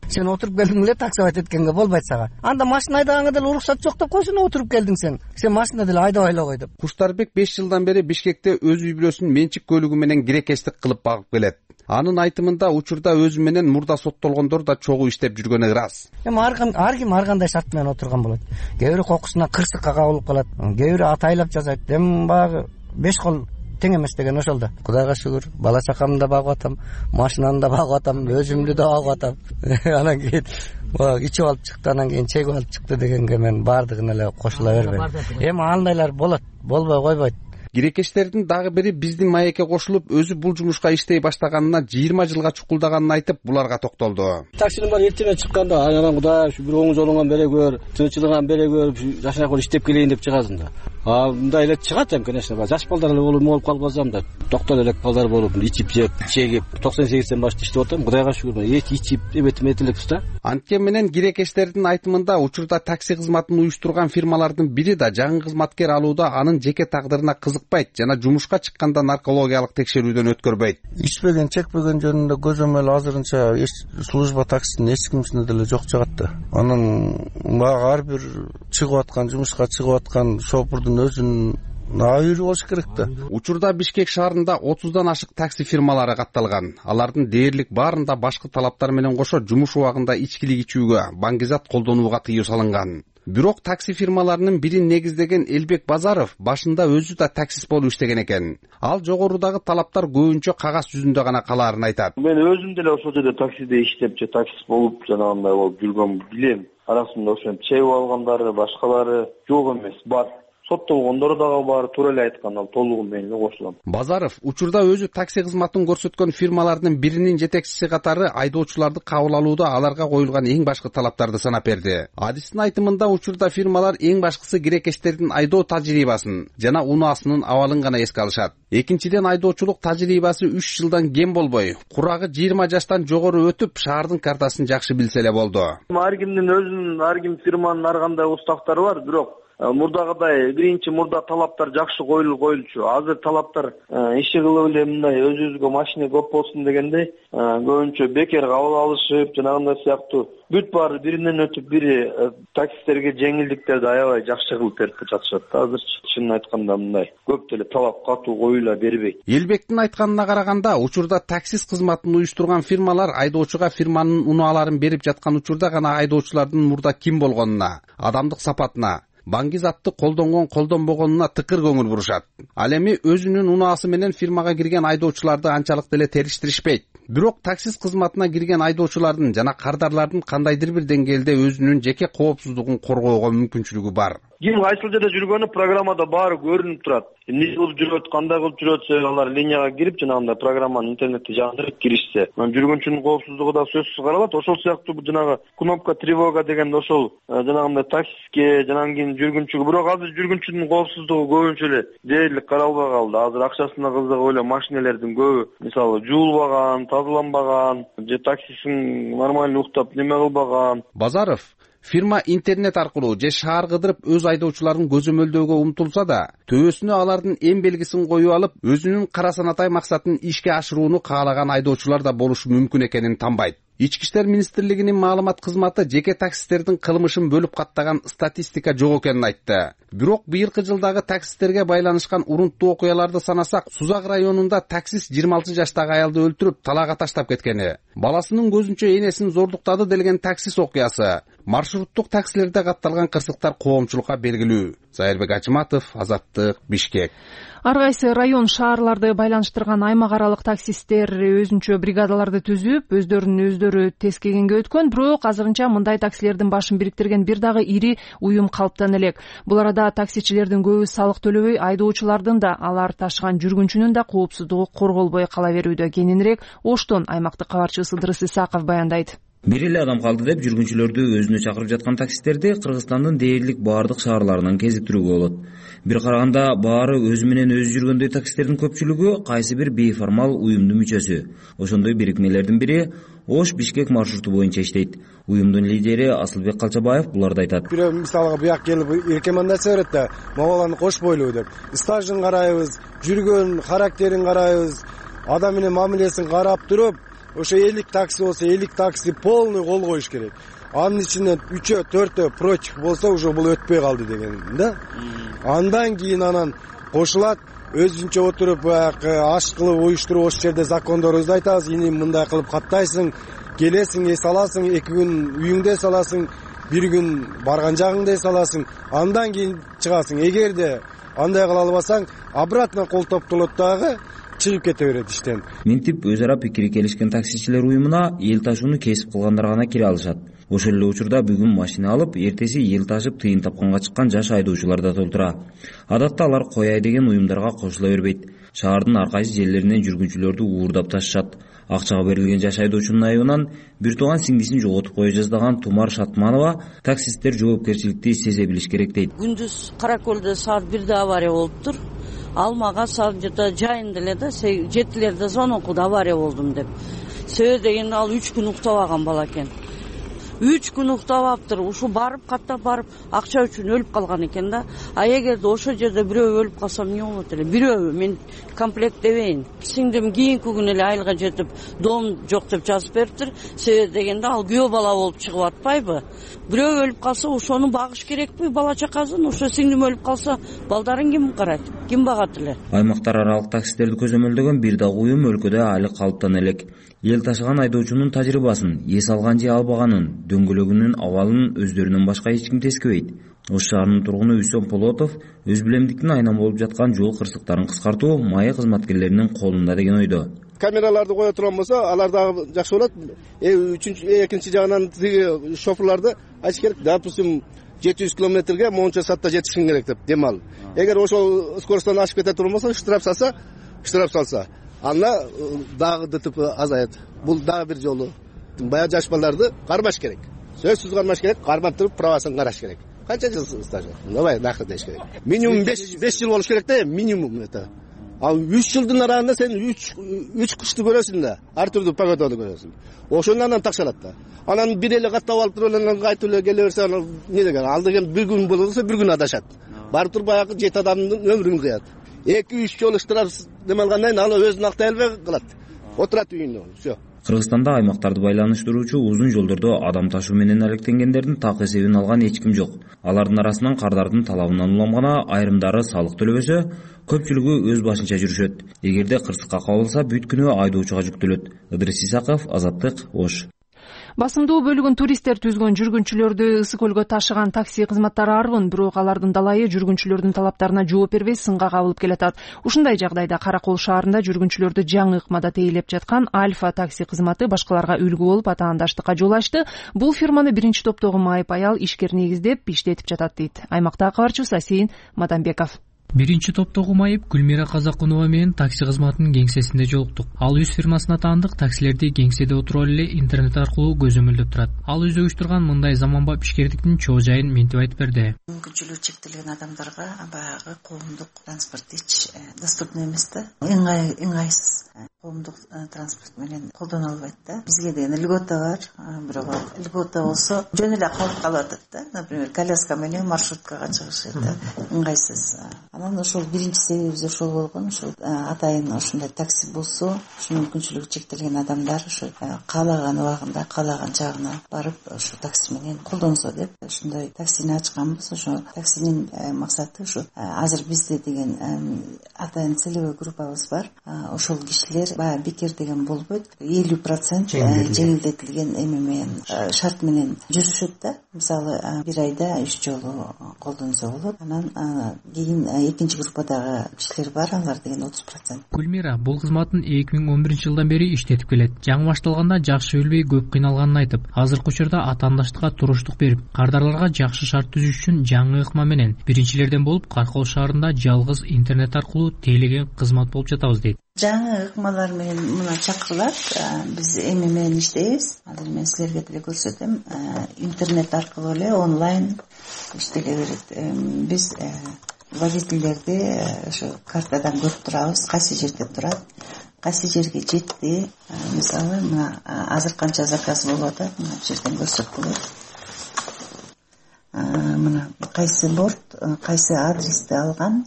Сен отуруп келдиң эле таксовать эткенге болбойт сага. Анда машина айдагanga деле уруксат жок деп койсун, отуруп келдиң сен. Сен машина деле айдабай эле кой деп. Куштарбек беш жылдан бери Бишкекте өз үй бүлөсүн менчик көлүгү менен кирекештик кылып багып келет. Анын айтымында учурда өзү менен мурда соттолгондор да чогуу иштеп жүргөнү ырас. Эми ар ким ар кандай шарт менен отурган болот. Кээ бирөө кокусунан кырсыкка кабылып калат, кээ бирөө атайлап жасайт. Эми баягы беш кол тең эмес деген ошол да. Кудайга шүгүр, бала чакамды да багып атам, машинаны да багып атам, өзүмдү да багып атам. Анан кийин баягы ичип алып чыкты, анан кийин чегип алып чыкты дегенге мен баардыгына эле кошула бербейм. Эми андайлар болот, болбой койбойт. Кирекештердин дагы бири биздин маекке кошулуп, өзү бул жумушка иштей баштаганына жыйырма жылга чукулдаганын айтып, буларга токтолду. Таксинин баары эртең чыкканда, анан Кудай ушу бир оң жолуңан бере көр, тынччылыган бере көр, жашына көр иштеп келейин деп чыгасың да. А мындай эле чыгат эми, конечно, жаш балдар эле болуп болуп калбасам да, токтол элек балдар болуп, ичип жеп, чегип, токсон сегизден баштап иштеп атам. Кудайга шүгүр, эч ичип, эметим этилекпиз да. Анткени менен кирекештердин айтымында учурда такси кызматын уюштурган фирмалардын бири да жаңы кызматкер алууда анын жеке тагдырына кызыкпайт жана жумушка чыкканда наркологиялык текшерүүдөн өткөрбөйт. Ичпеген, чекпеген жөнүндө көзөмөл азырынча служба таксинин эч кимисинде деле жок жагат да. Анын ар бир чыгып аткан, жумушка чыгып аткан шофурдун өзүнүн айыруу болуш керек да. Учурда Бишкек шаарында отуздан ашык такси фирмалары катталган. Алардын дээрлик баарында башкы талаптар менен кошо жумуш убагында ичкилик ичүүгө, баңгизат колдонууга тыюу салынган. Бирок такси фирмаларынын бирин негиздеген Элбек Базаров башында өзү да таксист болуп иштеген экен. Ал жогорудагы талаптар көбүнчө кагаз жүзүндө гана калаарын айтат. Мен өзүм деле ошол жерде таксиде иштеп, же таксист болуп, жанагындай болуп жүргөнүмдү билем. Арасында ошентип чегип алгандары, башкалары жок эмес, бар. Соттолгондор дагы бар, туура эле айткан, ал толугу менен кошулам. Базаров учурда өзү такси кызматын көрсөткөн фирмалардын биринин жетекчиси катары айдоочуларды кабыл алууда аларга коюлган эң башкы талаптарды санап берди. Адистин айтымында учурда фирмалар эң башкысы кирекештердин айдоо тажрыйбасын жана унаасынын абалын гана эске алышат. Экинчиден, айдоочулук тажрыйбасы үч жылдан кем болбой, курагы жыйырма жаштан жогору өтүп, шаардын картасын жакшы билсе эле болду. Ар кимдин өзүнүн, ар ким фирманын ар кандай устактары бар, бирок мурдагыдай биринчи мурда талаптар жакшы коюлуп коюлчу. Азыр талаптар иши кылып эле мындай өзүбүзгө машина көп болсун дегендей көбүнчө бекер кабыл алышып, жанагындай сыяктуу бүт баары биринен өтүп, бири таксисттерге жеңилдиктерди аябай жакшы кылып берип жатышат. Азырчы чынын айтканда мындай көп деле талап катуу коюла бербейт. Элбектин айтканына караганда, учурда таксист кызматын уюштурган фирмалар айдоочуга фирманын унааларын берип жаткан учурда гана айдоочулардын мурда ким болгонуна, адамдык сапатына, баңгизатты колдонгон колдонбогонуна тыкыр көңүл бурушат. Ал эми өзүнүн унаасы менен фирмага кирген айдоочуларды анчалык деле териштиришпейт. Бирок таксист кызматына кирген айдоочулардын жана кардарлардын кандайдыр бир деңгээлде өзүнүн жеке коопсуздугун коргоого мүмкүнчүлүгү бар. Ким кайсыл жерде жүргөнү программада баары көрүнүп турат. Эмне кылып жүрөт, кандай кылып жүрөт, алар линияга кирип, жанагындай программаны интернетте жандырып киришсе, жүргүнчүнүн коопсуздугу да сөзсүз каралат. Ошол сыяктуу жанагы кнопка тревога деген ошол жанагындай таксистке, жанан кийин жүргүнчүгө, бирок азыр жүргүнчүнүн коопсуздугу көбүнчө эле дээрлик каралбай калды. Азыр акчасына кызыгып эле машинелердин көбү, мисалы, жуулбаган, тазаланбаган, же таксисин нормально уктап неме кылбаган. Базаров фирма интернет аркылуу же шаар кыдырып өз айдоочуларын көзөмөлдөөгө умтулса да, төбөсүнө алардын эң белгисин коюп алып, өзүнүн кара санатай максатын ишке ашырууну каалаган айдоочулар да болушу мүмкүн экенин танбайт. Ички иштер министрлигинин маалымат кызматы жеке таксисттердин кылмышын бөлүп каттаган статистика жок экенин айтты. Бирок быйылкы жылдагы таксисттерге байланышкан урунттуу окуяларды санасак, Сузак районунда таксист жыйырма алты жаштагы аялды өлтүрүп, талаакка таштап кеткени, баласынын көзүнчө энесин зордуктады делген таксист окуясы, маршруттук таксилерде катталган кырсыктар коомчулукка белгилүү. Зайырбек Ачыматов, Азаттык, Бишкек. Ар кайсы район, шаарларды байланыштырган аймак аралык таксисттер өзүнчө бригадаларды түзүп, өздөрүн өздөрү тескегенге өткөн, бирок азырынча мындай таксилердин башын бириктирген бир дагы ири уюм калыптан элек. Бул арада таксичилердин көбү салык төлөбөй, айдоочулардын да, алар ташыган жүргүнчүнүн да коопсуздугу корголбой кала берүүдө. Кененирээк Оштон аймактык кабарчысы Ыдырыс Исаков баяндайт. Бир эле адам калды деп жүргүнчүлөрдү өзүнө чакырып жаткан таксисттерди Кыргызстандын дээрлик баардык шаарларынан кезиктирүүгө болот. Бир караганда баары өзү менен өзү жүргөндөй таксисттердин көпчүлүгү кайсы бир бейформал уюмдун мүчөсү. Ошондой бирикмелердин бири Ош Бишкек маршруту боюнча иштейт. Уюмдун лидери Асылбек Калчабаев буларды айтат. Бирөө мисалга буяк келип рекомендация берет да, могуланы кош бойлуу деп. Стажын карайбыз, жүргөн характерин карайбыз, адам менен мамилесин карап туруп, ошо элүү такси болсо элүү такси полный кол коюш керек. Анын ичинен үчөө төртөө против болсо уже бул өтпөй калды деген да. Андан кийин анан кошулат, өзүнчө отуруп баягы аш кылып уюштуруп ошол жерде закондорубузду айтабыз, ини мындай кылып каттайсың, келесиң, эс аласың, эки күн үйүңдө саласың, бир күн барган жагыңда эс аласың, андан кийин чыгасың. Эгерде андай кыла албасаң, обратно кол топтолот дагы чыгып кете берет иштен. Минтип өз ара пикири келишкен таксичилер уюмуна эл ташууну кесип кылгандар гана кире алышат. Ошол эле учурда бүгүн машина алып, эртеси эл ташып тыйын тапканга чыккан жаш айдоочулар да толтура. Адатта алар кояй деген уюмдарга кошула бербейт. Шаардын ар кайсы жерлеринен жүргүнчүлөрдү уурдап ташышат. Акчага берилген жаш айдоочунун айыбынан бир тууган сиңдисин жоготуп кое жаздаган Тумар Шатманова таксисттер жоопкерчиликти сезе билиш керек дейт. Күндүз Каракөлдө саат бирде авария болуптур. Ал мага саат жайында эле да жетилерде звонок кылды, авария болдум деп. Себеби дегенде ал үч күн уктабаган бала экен. үч күн уктабаптыр. Ушу барып, каттап барып, акча үчүн өлүп калган экен да. А эгерде ошол жерде бирөө өлүп калсам эмне болот эле? Бирөө мен комплектебейин. Сиңдим кийинки күн эле айылга жетип, дом жок деп жазып бериптир. Себеби дегенде ал күйөө бала болуп чыгып атпайбы? Бирөө өлүп калса, ошону багыш керекпи? Бала чакасын, ошо сиңдим өлүп калса, балдарын ким карайт? Ким багат эле? Аймактар аралык таксистерди көзөмөлдөгөн бир дагы уюм өлкөдө али калыптан элек. Эл ташыган айдоочунун тажрыйбасын, эс алган же албаганын, дөңгөлөгүнүн абалын өздөрүнөн башка эч ким тескебейт. Ош шаарынын тургуну Үсөн Полотов өз билемдиктин айнан болуп жаткан жол кырсыктарын кыскартуу майя кызматкерлеринин колунда деген ойдо. Камераларды кое турган болсо, алар дагы жакшы болот. Үчүнчү, экинчи жагынан тиги шоферларды айтыш керек. Допустим, жети жүз километрге монча саатта жетишин керек деп демал. Эгер ошол скоросттон ашып кете турган болсо, штраф салса, штраф салса, анда дагы ДТП азаят. Бул дагы бир жолу. Баягы жаш балдарды кармаш керек. Сөзсүз кармаш керек, кармап туруп правасын караш керек. Канча жыл стажы? Давай нахты деш керек. Минимум беш жыл болуш керек да, минимум это. А үч жылдын аралыгында сен үч кышты көрөсүң да, ар түрдүү погоданы көрөсүң. Ошондон такшалат да. Анан бир эле каттап алып туруп анан кайтып эле келе берсе, анан эмне деген? Ал деген бир күн болсо бир күн адашат. Барып туруп баягы жети адамдын өмүрүн кыят. эки үч жолу штраф демалгандан ал өзүн актай албай калат. Отурат үйүндө. Всё. Кыргызстанда аймактарды байланыштыруучу узун жолдордо адам ташуу менен алектенгендердин так эсебин алган эч ким жок. Алардын арасынан кардардын талабынан улам гана айрымдары салык төлөбөсө, көпчүлүгү өз башынча жүрүшөт. Эгерде кырсыкка кабылса, бүт күнү айдоочуга жүктөлөт. Ыдырыс Исаков, Азаттык, Ош. Басымдуу бөлүгүн туристтер түзгөн жүргүнчүлөрдү Ысык көлгө ташыган такси кызматтары арбын, бирок алардын далайы жүргүнчүлөрдүн талаптарына жооп бербей сынга кабылып келатат. Ушундай жагдайда Каракол шаарында жүргүнчүлөрдү жаңы ыкмада тейлеп жаткан Альфа такси кызматы башкаларга үлгү болуп атаандаштыкка жол ачты. Бул фирманы биринчи топтогу майып аял ишкер негиздеп иштетип жатат дейт. Аймакта кабарчыбыз Асейин Мадамбеков. Биринчи топтогу майып Гүлмира Казакунова менен такси кызматынын кеңсесинде жолуктук. Ал өз фирмасына таандык таксилерди кеңседе отуруп эле интернет аркылуу көзөмөлдөп турат. Ал өзү уюштурган мындай заманбап ишкердиктин чоо жайын мынтип айтып берди. Мүмкүнчүлүгү чектелген адамдарга баягы коомдук транспорт эч доступный эмес да. Ыңгай ыңгайсыз. Коомдук транспорт менен колдоно албайт да. Бизге деген льгота бар, бирок льгота болсо жөн эле калып калып атат да. Например, коляска менен маршруткага чыгыш да. Ыңгайсыз. Анан ошол биринчи себебибиз ошол болгон. Ошол атайын ошондой такси болсо, ушу мүмкүнчүлүгү чектелген адамдар ошо каалаган убагында, каалаган жагына барып, ошо такси менен колдонсо деп ошондой таксини ачканбыз. Ошо таксинин максаты ушу азыр бизде деген атайын целевой группабыз бар. Ошол кишилер баягы бекер деген болбойт. элүү процент жеңилдетилген эме менен шарт менен жүрүшөт да. Мисалы бир айда үч жолу колдонсо болот. Анан кийин экинчи группадагы кишилер бар, алар деген отуз процент. Гүлмира бул кызматын эки миң он биринчи жылдан бери иштетип келет. Жаңы башталганда жакшы билбей көп кыйналганын айтып, азыркы учурда атаандаштыкка туруштук берип, кардарларга жакшы шарт түзүш үчүн жаңы ыкма менен биринчилерден болуп Каракол шаарында жалгыз интернет аркылуу тейлеген кызмат болуп жатабыз дейт. Жаңы ыкмалар менен мына чакырылат. Биз эми менен иштейбиз. Азыр мен силерге деле көрсөтөм. Интернет аркылуу эле онлайн иштеле берет. Биз водительдерди ошо картадан көрүп турабыз, кайсы жерде турат, кайсы жерге жетти. Мисалы мына азыр канча заказ болуп атат, мына жерден көрсөк болот. Мына кайсы борт, кайсы адрести алган,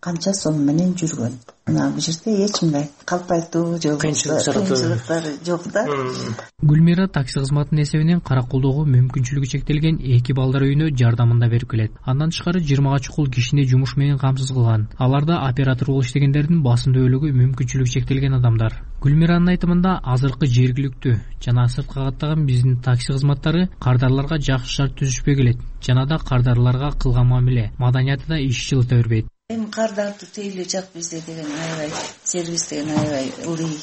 канча сом менен жүргөн. Мына бул жерде эч мындай калпайтуу же кыйынчылыктар жок да. Гүлмира такси кызматынын эсебинен Каракулдогу мүмкүнчүлүгү чектелген эки балдар үйүнө жардамында берип келет. Андан тышкары жыйырмага чукул кишини жумуш менен камсыз кылган. Аларда оператор болуп иштегендердин басымдуу бөлүгү мүмкүнчүлүгү чектелген адамдар. Гүлмиранын айтымында азыркы жергиликтүү жана сырткы каттаган биздин такси кызматтары кардарларга жакшы шарт түзүшпөй келет жана да кардарларга кылган мамиле, маданияты да иш жылыта бербейт. Эми кардарды тейлөө жак бизде деген аябай сервис деген аябай ылый,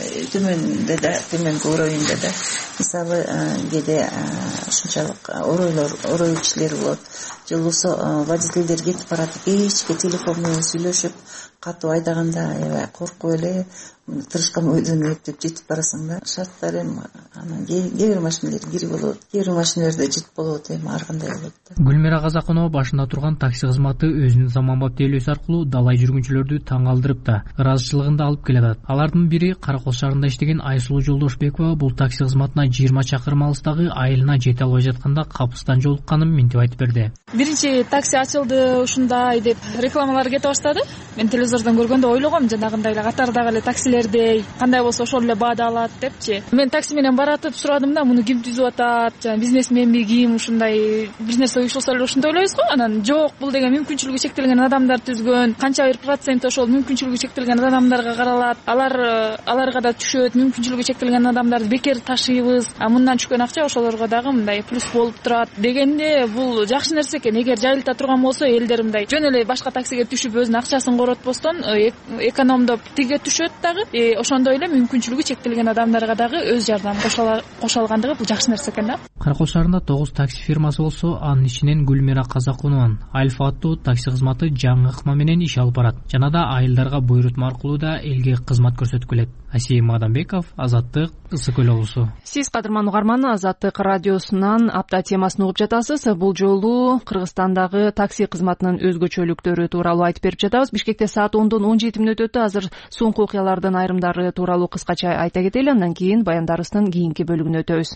төмөндө да, төмөнкү уровеньде да. Мисалы, кээде ушунчалык оройлор, орой кишилер болот. Же болбосо водительдер кетип баратып, кечке телефон менен сүйлөшүп, катуу айдаганда аябай коркуп эле тырышкан ойдон эптеп жетип барасың да. Шарттар эми анан кээ бир машиналер кирип болот, кээ бир машиналерде жыт болот, эми ар кандай болот да. Гүлмира Казакунова башында турган такси кызматы өзүнүн заманбап тейлөөсү аркылуу далай жүргүнчүлөрдү таң калтырып да, ыраазычылыгын да алып келет. Алардын бири Каракол шаарында иштеген Айсулуу Жолдошбекова бул такси кызматына жыйырма чакырым алыстагы айылына жете албай жатканда капыстан жолукканын минтип айтып берди. Биринчи такси ачылды ушундай деп рекламалар кете баштады. Мен телевизордон көргөндө ойлогом жанагындай эле катардагы эле таксилердей, кандай болсо ошол эле баада алат депчи. Мен такси менен баратып сурадым да, муну ким түзүп атат, жана бизнесменби ким, ушундай бир нерсе уюштурса эле ушундай ойлойбуз го. Анан жок, бул деген мүмкүнчүлүгү чектелген адамдар түзгөн, канча бир процент ошол мүмкүнчүлүгү чектелген адамдарга каралат, алар аларга да түшөт, мүмкүнчүлүгү чектелген адамдарды бекер ташыйбыз, а мындан түшкөн акча ошолорго дагы мындай плюс болуп турат дегенде бул жакшы нерсе экен. Эгер жайылта турган болсо элдер мындай жөн эле башка таксиге түшүп өзүнүн акчасын коротпостон экономдоп тиге түшөт дагы. Ошондой эле мүмкүнчүлүгү чектелген адамдарга дагы өз жардам кошо алгандыгы бул жакшы нерсе экен да. Каракол шаарында тогуз такси фирмасы болсо, анын ичинен Гүлмира Казакунованын Альфа аттуу такси кызматы жаңы ыкма менен иш алып барат. Жана да айылдарга буйрутма аркылуу да элге кызмат көрсөтүп келет. Асия Мадамбеков, Азаттык, Ысык Көл облусу. Сиз кадырман угарман, Азаттык радиосунан апта темасын угуп жатасыз. Бул жолу Кыргызстандагы такси кызматынын өзгөчөлүктөрү тууралуу айтып берип жатабыз. Бишкекте саат ондон он жети мүнөт өтө. Азыр соңку окуялардын айрымдары тууралуу кыскача айта кетели, андан кийин баяндарыбыздын кийинки бөлүгүнө өтөбүз.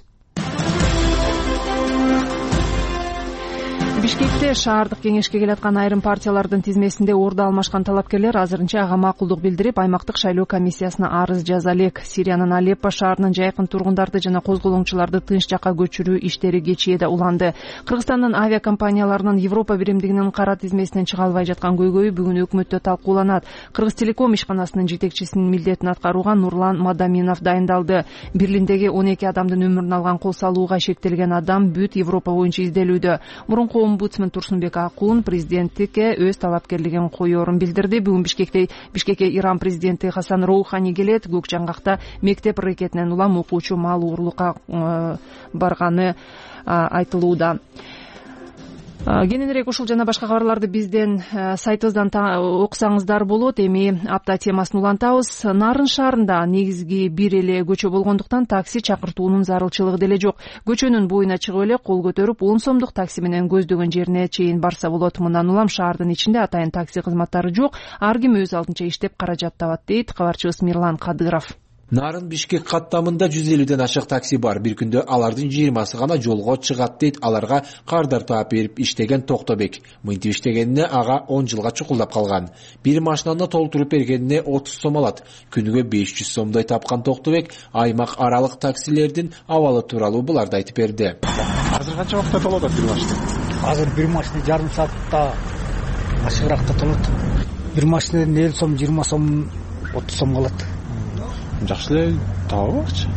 Бишкекте шаардык кеңешке келаткан айрым партиялардын тизмесинде орду алмашкан талапкерлер азырынча ага макулдук билдирип, аймактык шайлоо комиссиясына арыз жаза элек. Сириянын Алеппо шаарынын жайкын тургундарды жана козголоңчуларды тынч жакка көчүрүү иштери кечээде уланды. Кыргызстандын авиакомпанияларынын Европа биримдигинин кара тизмесинен чыга албай жаткан көйгөйү бүгүн өкмөттө талкууланат. Кыргызтелеком ишканасынын жетекчисинин милдетин аткарууга Нурлан Мадаминов дайындалды. Берлиндеги он эки адамдын өмүрүн алган кол салууга шектелген адам бүт Европа боюнча изделүүдө. Мурунку омбудсмен Турсунбек Акун президенттикке өз талапкерлигин коёрун билдирди. Бүгүн Бишкекте Бишкекке Иран президенти Хасан Роухани келет. Көк жаңгакта мектеп ракетинен улам окуучу мал уурлукка барганы айтылууда. Кененирээк ушул жана башка кабарларды бизден сайтыбыздан окусаңыздар болот. Эми апта темасын улантабыз. Нарын шаарында негизги бир эле көчө болгондуктан такси чакыртуунун зарылчылыгы деле жок. Көчөнүн боюна чыгып эле кол көтөрүп он сомдук такси менен көздөгөн жерине чейин барса болот. Мындан улам шаардын ичинде атайын такси кызматтары жок. Ар ким өз алдынча иштеп каражат табат дейт кабарчыбыз Мирлан Кадыров. Нарын Бишкек каттамында жүз элүүдөн ашык такси бар. Бир күндө алардын жыйырмасы гана жолго чыгат дейт аларга кардар таап берип иштеген Токтобек. Мынтип иштегенине ага он жылга чукулдап калган. Бир машинаны толтуруп бергенине отуз сом алат. Күнүгө беш жүз сомдой тапкан Токтобек аймак аралык таксилердин абалы тууралуу буларды айтып берди. Азыр канча убакытта толот бир машина? Азыр бир машина жарым саатта ашыгыракта толот. Бир машинадан элүү сом, жыйырма сом, отуз сом калат. Жакшы эле табабакчы.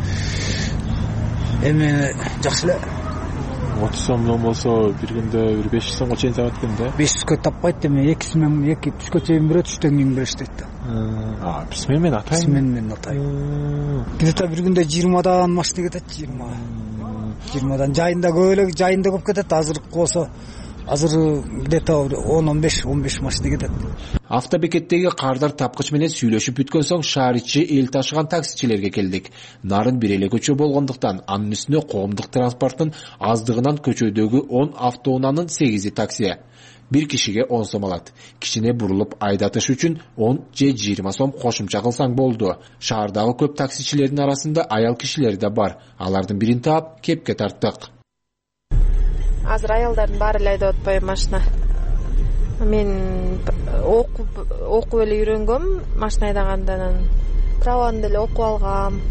Эми жакшы эле. отуз сомдон болсо бир күндө бир беш жүз сомго чейин табат экен да. беш жүзгө таппайт эми, эки смен, эки түшкө чейин берет, үчтөн кийин берет дейт да. А, смен менен атайын. Смен менен атайын. Где-то бир күндө жыйырмадан машина кетет, жыйырма. жыйырмадан жайында көп эле, жайында көп кетет. Азыркы болсо азыр где-то он он беш он беш машина кетет. Автобекеттеги кардар тапкыч менен сүйлөшүп бүткөн соң шаар ичи эл ташыган таксичилерге келдик. Нарын бир эле көчө болгондуктан анын үстүнө коомдук транспорттун аздыгынан көчөдөгү он автоунаанын сегизи такси. Бир кишиге он сом алат. Кичине бурулуп айдатыш үчүн он же жыйырма сом кошумча кылсаң болду. Шаардагы көп таксичилердин арасында аял кишилер да бар. Алардын бирин таап кепке тарттык. Азыр аялдардын баары эле айдап атпайбы машина? мен окуп окуп эле үйрөнгөм машина айдаганды, анан праваны деле окуп алгам.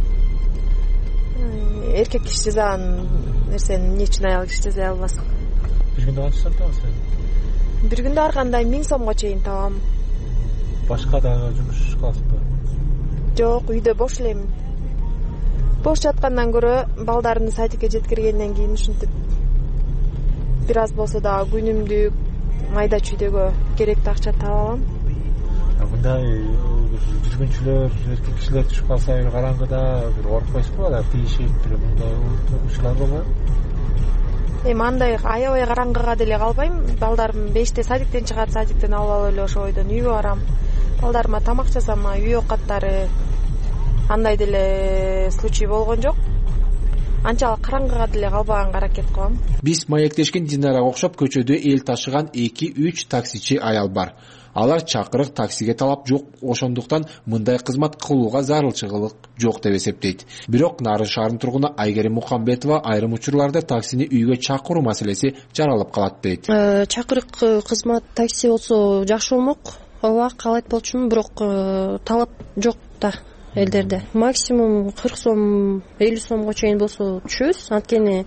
Эркек киши жасаган нерсени эмне үчүн аял киши жасай албасын? Бир күндө канча сом табасың? Бир күндө ар кандай миң сомго чейин табам. Башка дагы жумуш кыласызбы? Жок, үйдө бош элем. Бош жаткандан көрө балдарымды садикке жеткиргенден кийин ушинтип бир аз болсо дагы күнүмдүк майда чүйдөгө керектүү акча таап алам. Мындай жүргүнчүлөр, эркек кишилер түшүп калса бир караңгыда бир коркпойсузбу? Алар тийишип бир мындай учурлар болбойбу? Эми андай аябай караңгыга деле калбайм. Балдарым беште садиктен чыгат, садиктен алып алып эле ошол бойдон үйгө барам. Балдарыма тамак жасам, үй оокаттары андай деле случай болгон жок. Анчалык караңгыга деле калбаганга аракет кылам. Биз маектешкен Динарага окшоп көчөдө эл ташыган эки үч таксичи аял бар. Алар чакырык таксиге талап жок, ошондуктан мындай кызмат кылууга зарылчылык жок деп эсептейт. Бирок Нарын шаарынын тургуну Айгерим Мухамбетова айрым учурларда таксини үйгө чакыруу маселеси жаралып калат дейт. Чакырык кызмат такси болсо жакшы болмок. Ооба, каалайт болчумун, бирок талап жок да элдерде. Максимум кырк сом, элүү сомго чейин болсо түшөбүз. Анткени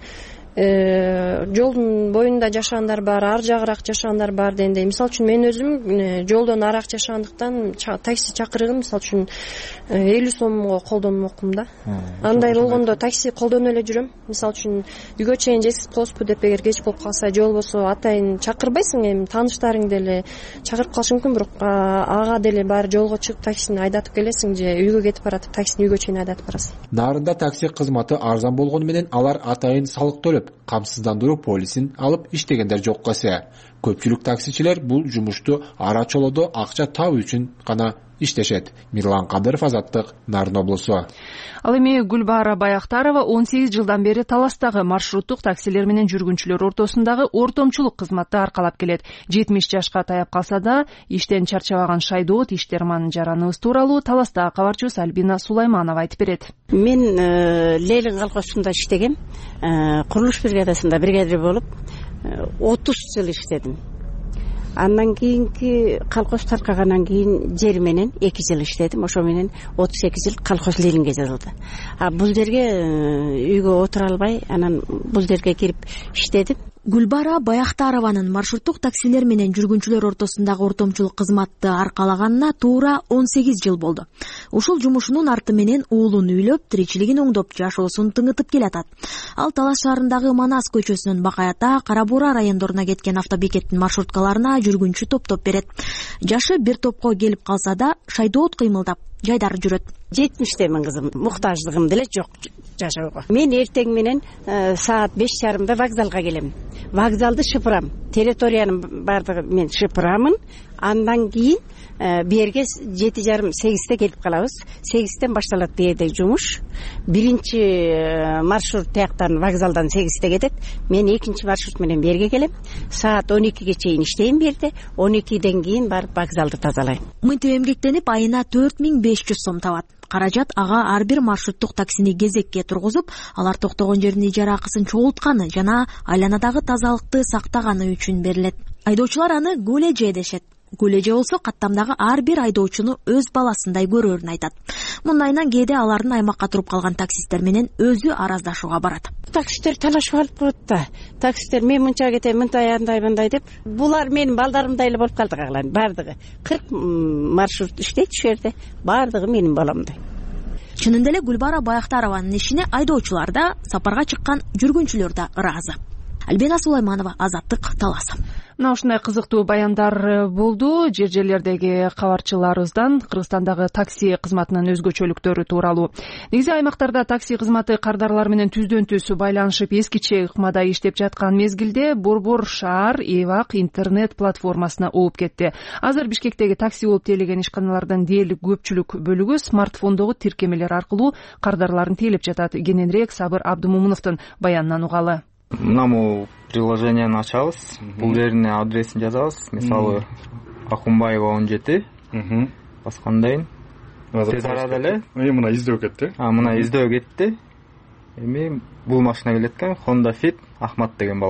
жолдун боюнда жашагандар бар, ар жагыраак жашагандар бар дегендей. Мисалы үчүн мен өзүм жолдон араак жашагандыктан такси чакырыгын мисалы үчүн элүү сомго колдонмокмун да. Андай болгондо такси колдонуп эле жүрөм. Мисалы үчүн үйгө чейин жеткизип коесузбу деп эгер кеч болуп калса, жол болсо атайын чакырбайсың, эми тааныштарың деле чакырып калышы мүмкүн, бирок ага деле баары жолго чыгып таксини айдатып келесиң же үйгө кетип баратып таксини үйгө чейин айдатып барасың. Нарында такси кызматы арзан болгону менен алар атайын салык төлөп, камсыздандыруу полисин алып иштегендер жок эсе. Көпчүлүк таксичилер бул жумушту ара чолодо акча табуу үчүн гана иштешет. Мирлан Кадыров, Азаттык, Нарын облусу. Ал эми Гүлбара Баяктарова он сегиз жылдан бери Таластагы маршруттук таксилер менен жүргүнчүлөр ортосундагы ортомчулук кызматты аркалап келет. жетимиш жашка таяп калса да иштен чарчабаган Шайдоот Иштерман жараныбыз тууралуу Таластагы кабарчыбыз Альбина Сулайманова айтып берет. Мен Лейлин колхозунда иштегем. Курулуш бригадасында бригадир болуп отуз жыл иштедим. Андан кийинки колхоз таркагандан кийин жер менен эки жыл иштедим. Ошо менен отуз эки жыл колхоз Лейлинге жазылды. А бул жерге үйгө отура албай, анан бул жерге кирип иштедим. Гүлбара Баяктарованын маршруттук таксилер менен жүргүнчүлөр ортосундагы ортомчулук кызматты аркалаганына туура он сегиз жыл болду. Ушул жумушунун арты менен уулун үйлөп, тиричилигин оңдоп, жашоосун тыңытып келатат. Ал Талас шаарындагы Манас көчөсүнөн Бакайата, Кара Буура райондоруна кеткен автобекеттин маршруткаларына жүргүнчү топтоп берет. Жашы бир топко келип калса да, Шайдоот кыймылдап, жайдары жүрөт. жетимиштемин кызым, муктаждыгым деле жок жашоого. Мен эртең менен саат беш жарымда вокзалга келем. Вокзалды шыпырам. Территориянын бардыгы мен шыпырамын. Андан кийин берге жети жарым сегизде келип калабыз. сегизден башталат бирде жумуш. Биринчи маршрут тияктан вокзалдан сегизде кетет. Мен экинчи маршрут менен берге келем. Саат он экиге чейин иштейм берде. он экиден кийин барып вокзалды тазалайм. Мынтип эмгектенип айына төрт миң беш жүз сом табат. Каражат ага ар бир маршруттук таксини кезекке тургузуп, алар токтогон жердин ижара акысын чогултканы жана айланадагы тазалыкты сактаганы үчүн берилет. Айдоочулар аны гөлеже дешет. Гөлеже болсо каттамдагы ар бир айдоочуну өз баласындай көрөрүн айтат. Мындайынан кээде алардын аймакка туруп калган таксисттер менен өзү араздашууга барат. Таксисттер талашып алып коет да. Таксисттер мен мынча кетем, мындай андай мындай деп. Булар менин балдарымдай эле болуп калды калган. Бардыгы кырк маршрут иштейт шу жерде. Бардыгы менин баламдай. Чынында эле Гүлбара Баяктарованын ишине айдоочулар да, сапарга чыккан жүргүнчүлөр да ыраазы. Альбина Сулайманова, Азаттык, Талас. Мына ушундай кызыктуу баяндар болду. Жер жерлердеги кабарчыларыбыздан Кыргызстандагы такси кызматынын өзгөчөлүктөрү тууралуу. Негизи аймактарда такси кызматы кардарлар менен түздөн түз байланышып эскиче ыкмада иштеп жаткан мезгилде Борбор шаар Эвак интернет платформасына ооп кетти. Азыр Бишкектеги такси болуп тейлеген ишканалардын дээрлик көпчүлүк бөлүгү смартфондогу тиркемелер аркылуу кардарларын тейлеп жатат. Кененирээк Сабыр Абдымомуновдун баянынан угалы. Мынаму приложениени ачабыз, бул жерине адресин жазабыз. Мисалы Акунбаева он жети. Баскандан тез арада эле мына издөө кетти. А, мына издөө кетти. Эми бул машина келет экен, Honda Fit Ахмат деген бала.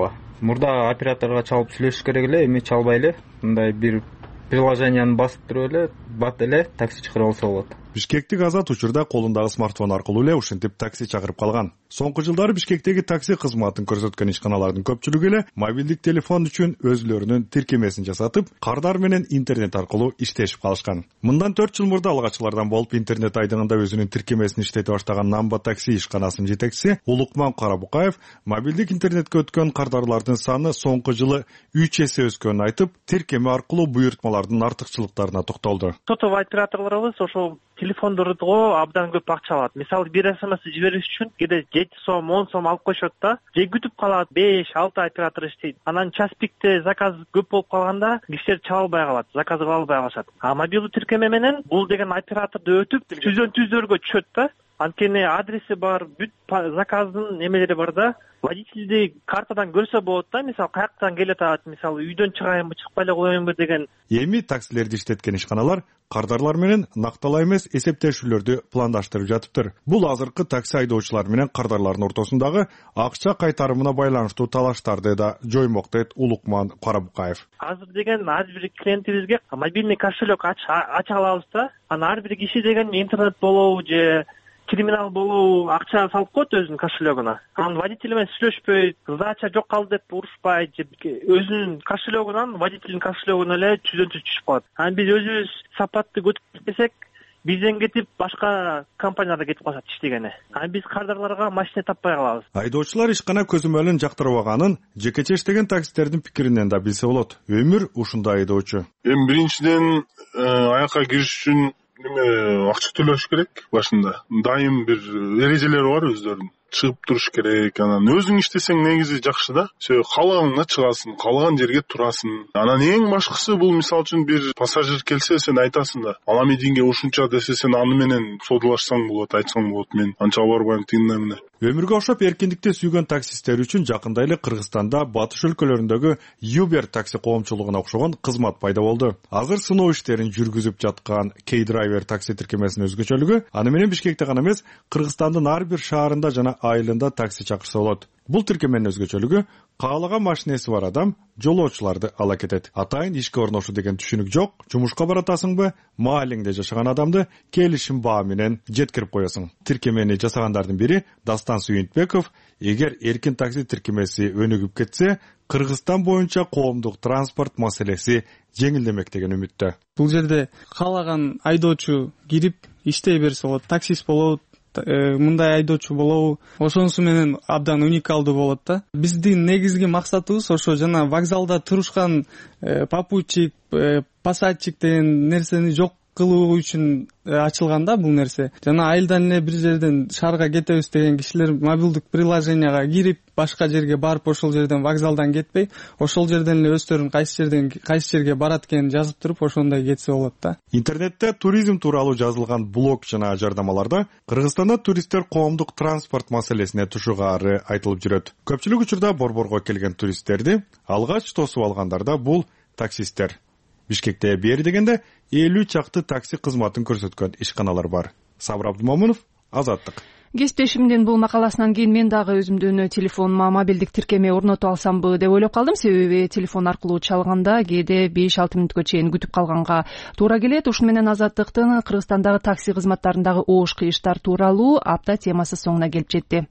мурда операторго чалып сүйлөшүш керек эле, эми чалбай эле мындай бир приложенияны басып туруп эле бат эле такси чакырып алса болот. Бишкектик Азат учурда колундагы смартфон аркылуу эле ушинтип такси чакырып калган. Соңку жылдары Бишкектеги такси кызматын көрсөткөн ишканалардын көпчүлүгү эле мобилдик телефон үчүн өзүлөрүнүн тиркемесин жасатып, кардар менен интернет аркылуу иштешип калышкан. Мындан төрт жыл мурда алгачылардан болуп интернет айдыгында өзүнүн тиркемесин иштете баштаган Намба такси ишканасынын жетекчиси Улукман Карабукаев мобилдик интернетке өткөн кардарлардын саны соңку жылы үч эсе өскөнүн айтып, тиркеме аркылуу буйртмалардын артыкчылыктарына токтолду. Сотовый операторлорубуз ошол телефондорго абдан көп акча алат. Мисалы бир смс жибериш үчүн кээде жети сом, он сом алып коюшат да, же күтүп калат, беш, алты оператор иштейт. Анан час пикте заказ көп болуп калганда кишилер чала албай калат, заказ кыла албай калышат. А мобилдүү тиркеме менен бул деген операторду өтүп, түзөн түздөргө түшөт да. Анткени адреси бар, бүт заказдын эмелери бар да. Водительди картадан көрсө болот да, мисалы каяктан келет атат, мисалы үйдөн чыгайынбы, чыкпай эле коеюнбу деген. Эми таксилерди иштеткен ишканалар кардарлар менен нактала эмес эсептешүүлөрдү пландаштырып жатыптыр. Бул азыркы такси айдоочулар менен кардарлардын ортосундагы акча кайтарымына байланыштуу талаштарды да жоймок дейт Улукман Карабукаев. Азыр деген ар бир клиентибизге мобильный кошелек ача алабыз да. Анан ар бир киши деген интернет болобу же криминал болуу акча салып коет өзүнүн кошелегуна. Анан водитель менен сүйлөшпөйт, сдача жок калды деп урушпайт, же өзүнүн кошелегунан водителдин кошелегуна эле түзөн түз түшүп калат. Анан биз өзүбүз сапатты көтүп кетсек, бизден кетип башка компанияларга кетип калышат иштегени. Анан биз кардарларга машина таппай калабыз. Айдоочулар ишкана көзөмөлүн жактырбаганын жекече иштеген таксистердин пикиринен да билсе болот. Өмүр ушундай айдоочу. Эми биринчиден аякка кириш үчүн акча төлөш керек башында. Дайым бир эрежелери бар өздөрүнүн. Чыгып туруш керек. Анан өзүң иштесең негизи жакшы да. Себеби каалаганыңа чыгасың, каалаган жерге турасың. Анан эң башкысы бул мисалы үчүн бир пассажир келсе, сен айтасың да. Ала мединге ушунча десе, сен аны менен содалашсаң болот, айтсаң болот, мен анча барбайм тыйындаймын. Өмүргө окшоп эркиндикти сүйгөн таксисттер үчүн жакында эле Кыргызстанда батыш өлкөлөрүндөгү Uber такси коомчулугуна окшогон кызмат пайда болду. Азыр сыноо иштерин жүргүзүп жаткан K-Driver такси тиркемесинин өзгөчөлүгү аны менен Бишкекте гана эмес, Кыргызстандын ар бир шаарында жана айылында такси чакырса болот. Бул тиркеменин өзгөчөлүгү каалаган машинеси бар адам жолоочуларды ала кетет. Атайын ишке орношу деген түшүнүк жок. Жумушка баратасыңбы, маалиңде жашаган адамды келишим баа менен жеткирип коесуң. Тиркемени жасагандардын бири Дастан Сүйүнтбеков, эгер эркин такси тиркемеси өнүгүп кетсе, Кыргызстан боюнча коомдук транспорт маселеси жеңилдемек деген үмүттө. Бул жерде каалаган айдоочу кирип иштей берсе болот, таксист болот, мындай айдоочу болобу, ошонусу менен абдан уникалдуу болот да. Биздин негизги максатыбыз ошо жана вокзалда турушкан попутчик, пассажирчик деген нерсени жок кылуу үчүн ачылган да бул нерсе. Жана айылдан эле бир жерден шаарга кетебиз деген кишилер мобилдик приложенияга кирип, башка жерге барып, ошол жерден вокзалдан кетпей, ошол жерден эле өздөрүн кайсы жерден кайсы жерге барат экенин жазып туруп, ошондой кетсе болот да. Интернетте туризм тууралуу жазылган блог жана жардамаларда Кыргызстанда туристтер коомдук транспорт маселесине тушугаары айтылып жүрөт. Көпчүлүк учурда борборго келген туристтерди алгач тосуп алгандар да бул таксисттер. Бишкекте бери дегенде элүү чакты такси кызматын көрсөткөн ишканалар бар. Сабыр Абдумомунов, Азаттык. Кесиптешимдин бул макаласынан кийин мен дагы өзүмдүн телефонума мобилдик тиркеме орнотуп алсамбы деп ойлоп калдым. Себеби телефон аркылуу чалганда кээде беш алты мүнөткө чейин күтүп калганга туура келет. Ушуну менен Азаттыктын Кыргызстандагы такси кызматтарындагы оош кыйыштар тууралуу апта темасы соңуна келип жетти.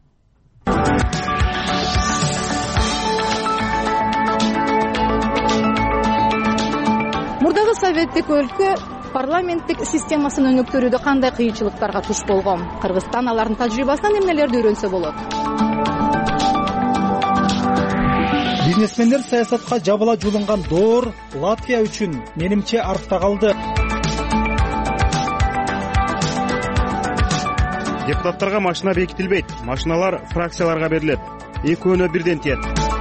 Мурдагы советтик өлкө парламенттик системасын өнүктүрүүдө кандай кыйынчылыктарга туш болгон? Кыргызстан алардын тажрыйбасынан эмнелерди үйрөнсө болот? Бизнесмендер саясатка жабыла жулунган доор Латвия үчүн менимче артта калды. Депутаттарга машина бекитилбейт, машиналар фракцияларга берилет. Экөөнө бирден тиет.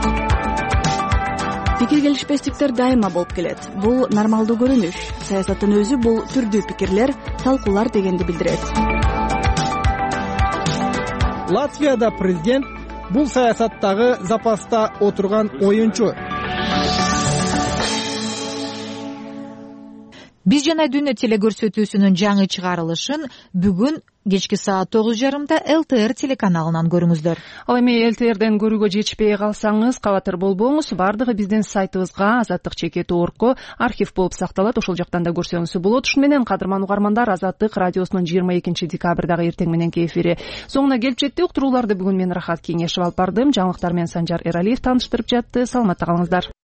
Пикир келишпестиктер дайыма болуп келет. Бул нормалдуу көрүнүш. Саясаттын өзү бул түрдүү пикирлер, талкуулар дегенди билдирет. Латвияда президент бул саясаттагы запаста отурган оюнчу. Биз жана дүйнө телекөрсөтүүсүнүн жаңы чыгарылышын бүгүн кечки саат тогуз жарымда эл тэ эр телеканалынан көрүңүздөр. Ал эми эл тэ эрден көрүүгө жетишпей калсаңыз, кабатыр болбоңуз. Бардыгы биздин сайтыбызга азаттык чекит орг архив болуп сакталат. Ошол жактан да көрсөңүз болот. Ушун менен кадырман угармандар, Азаттык радиосунун жыйырма экинчи декабрдагы эртең мененки эфири соңуна келип жетти. Уктурууларды бүгүн мен Рахат Кеңешев алып бардым. Жаңылыктар менен Санжар Эралиев тааныштырып жатты. Саламатта калыңыздар.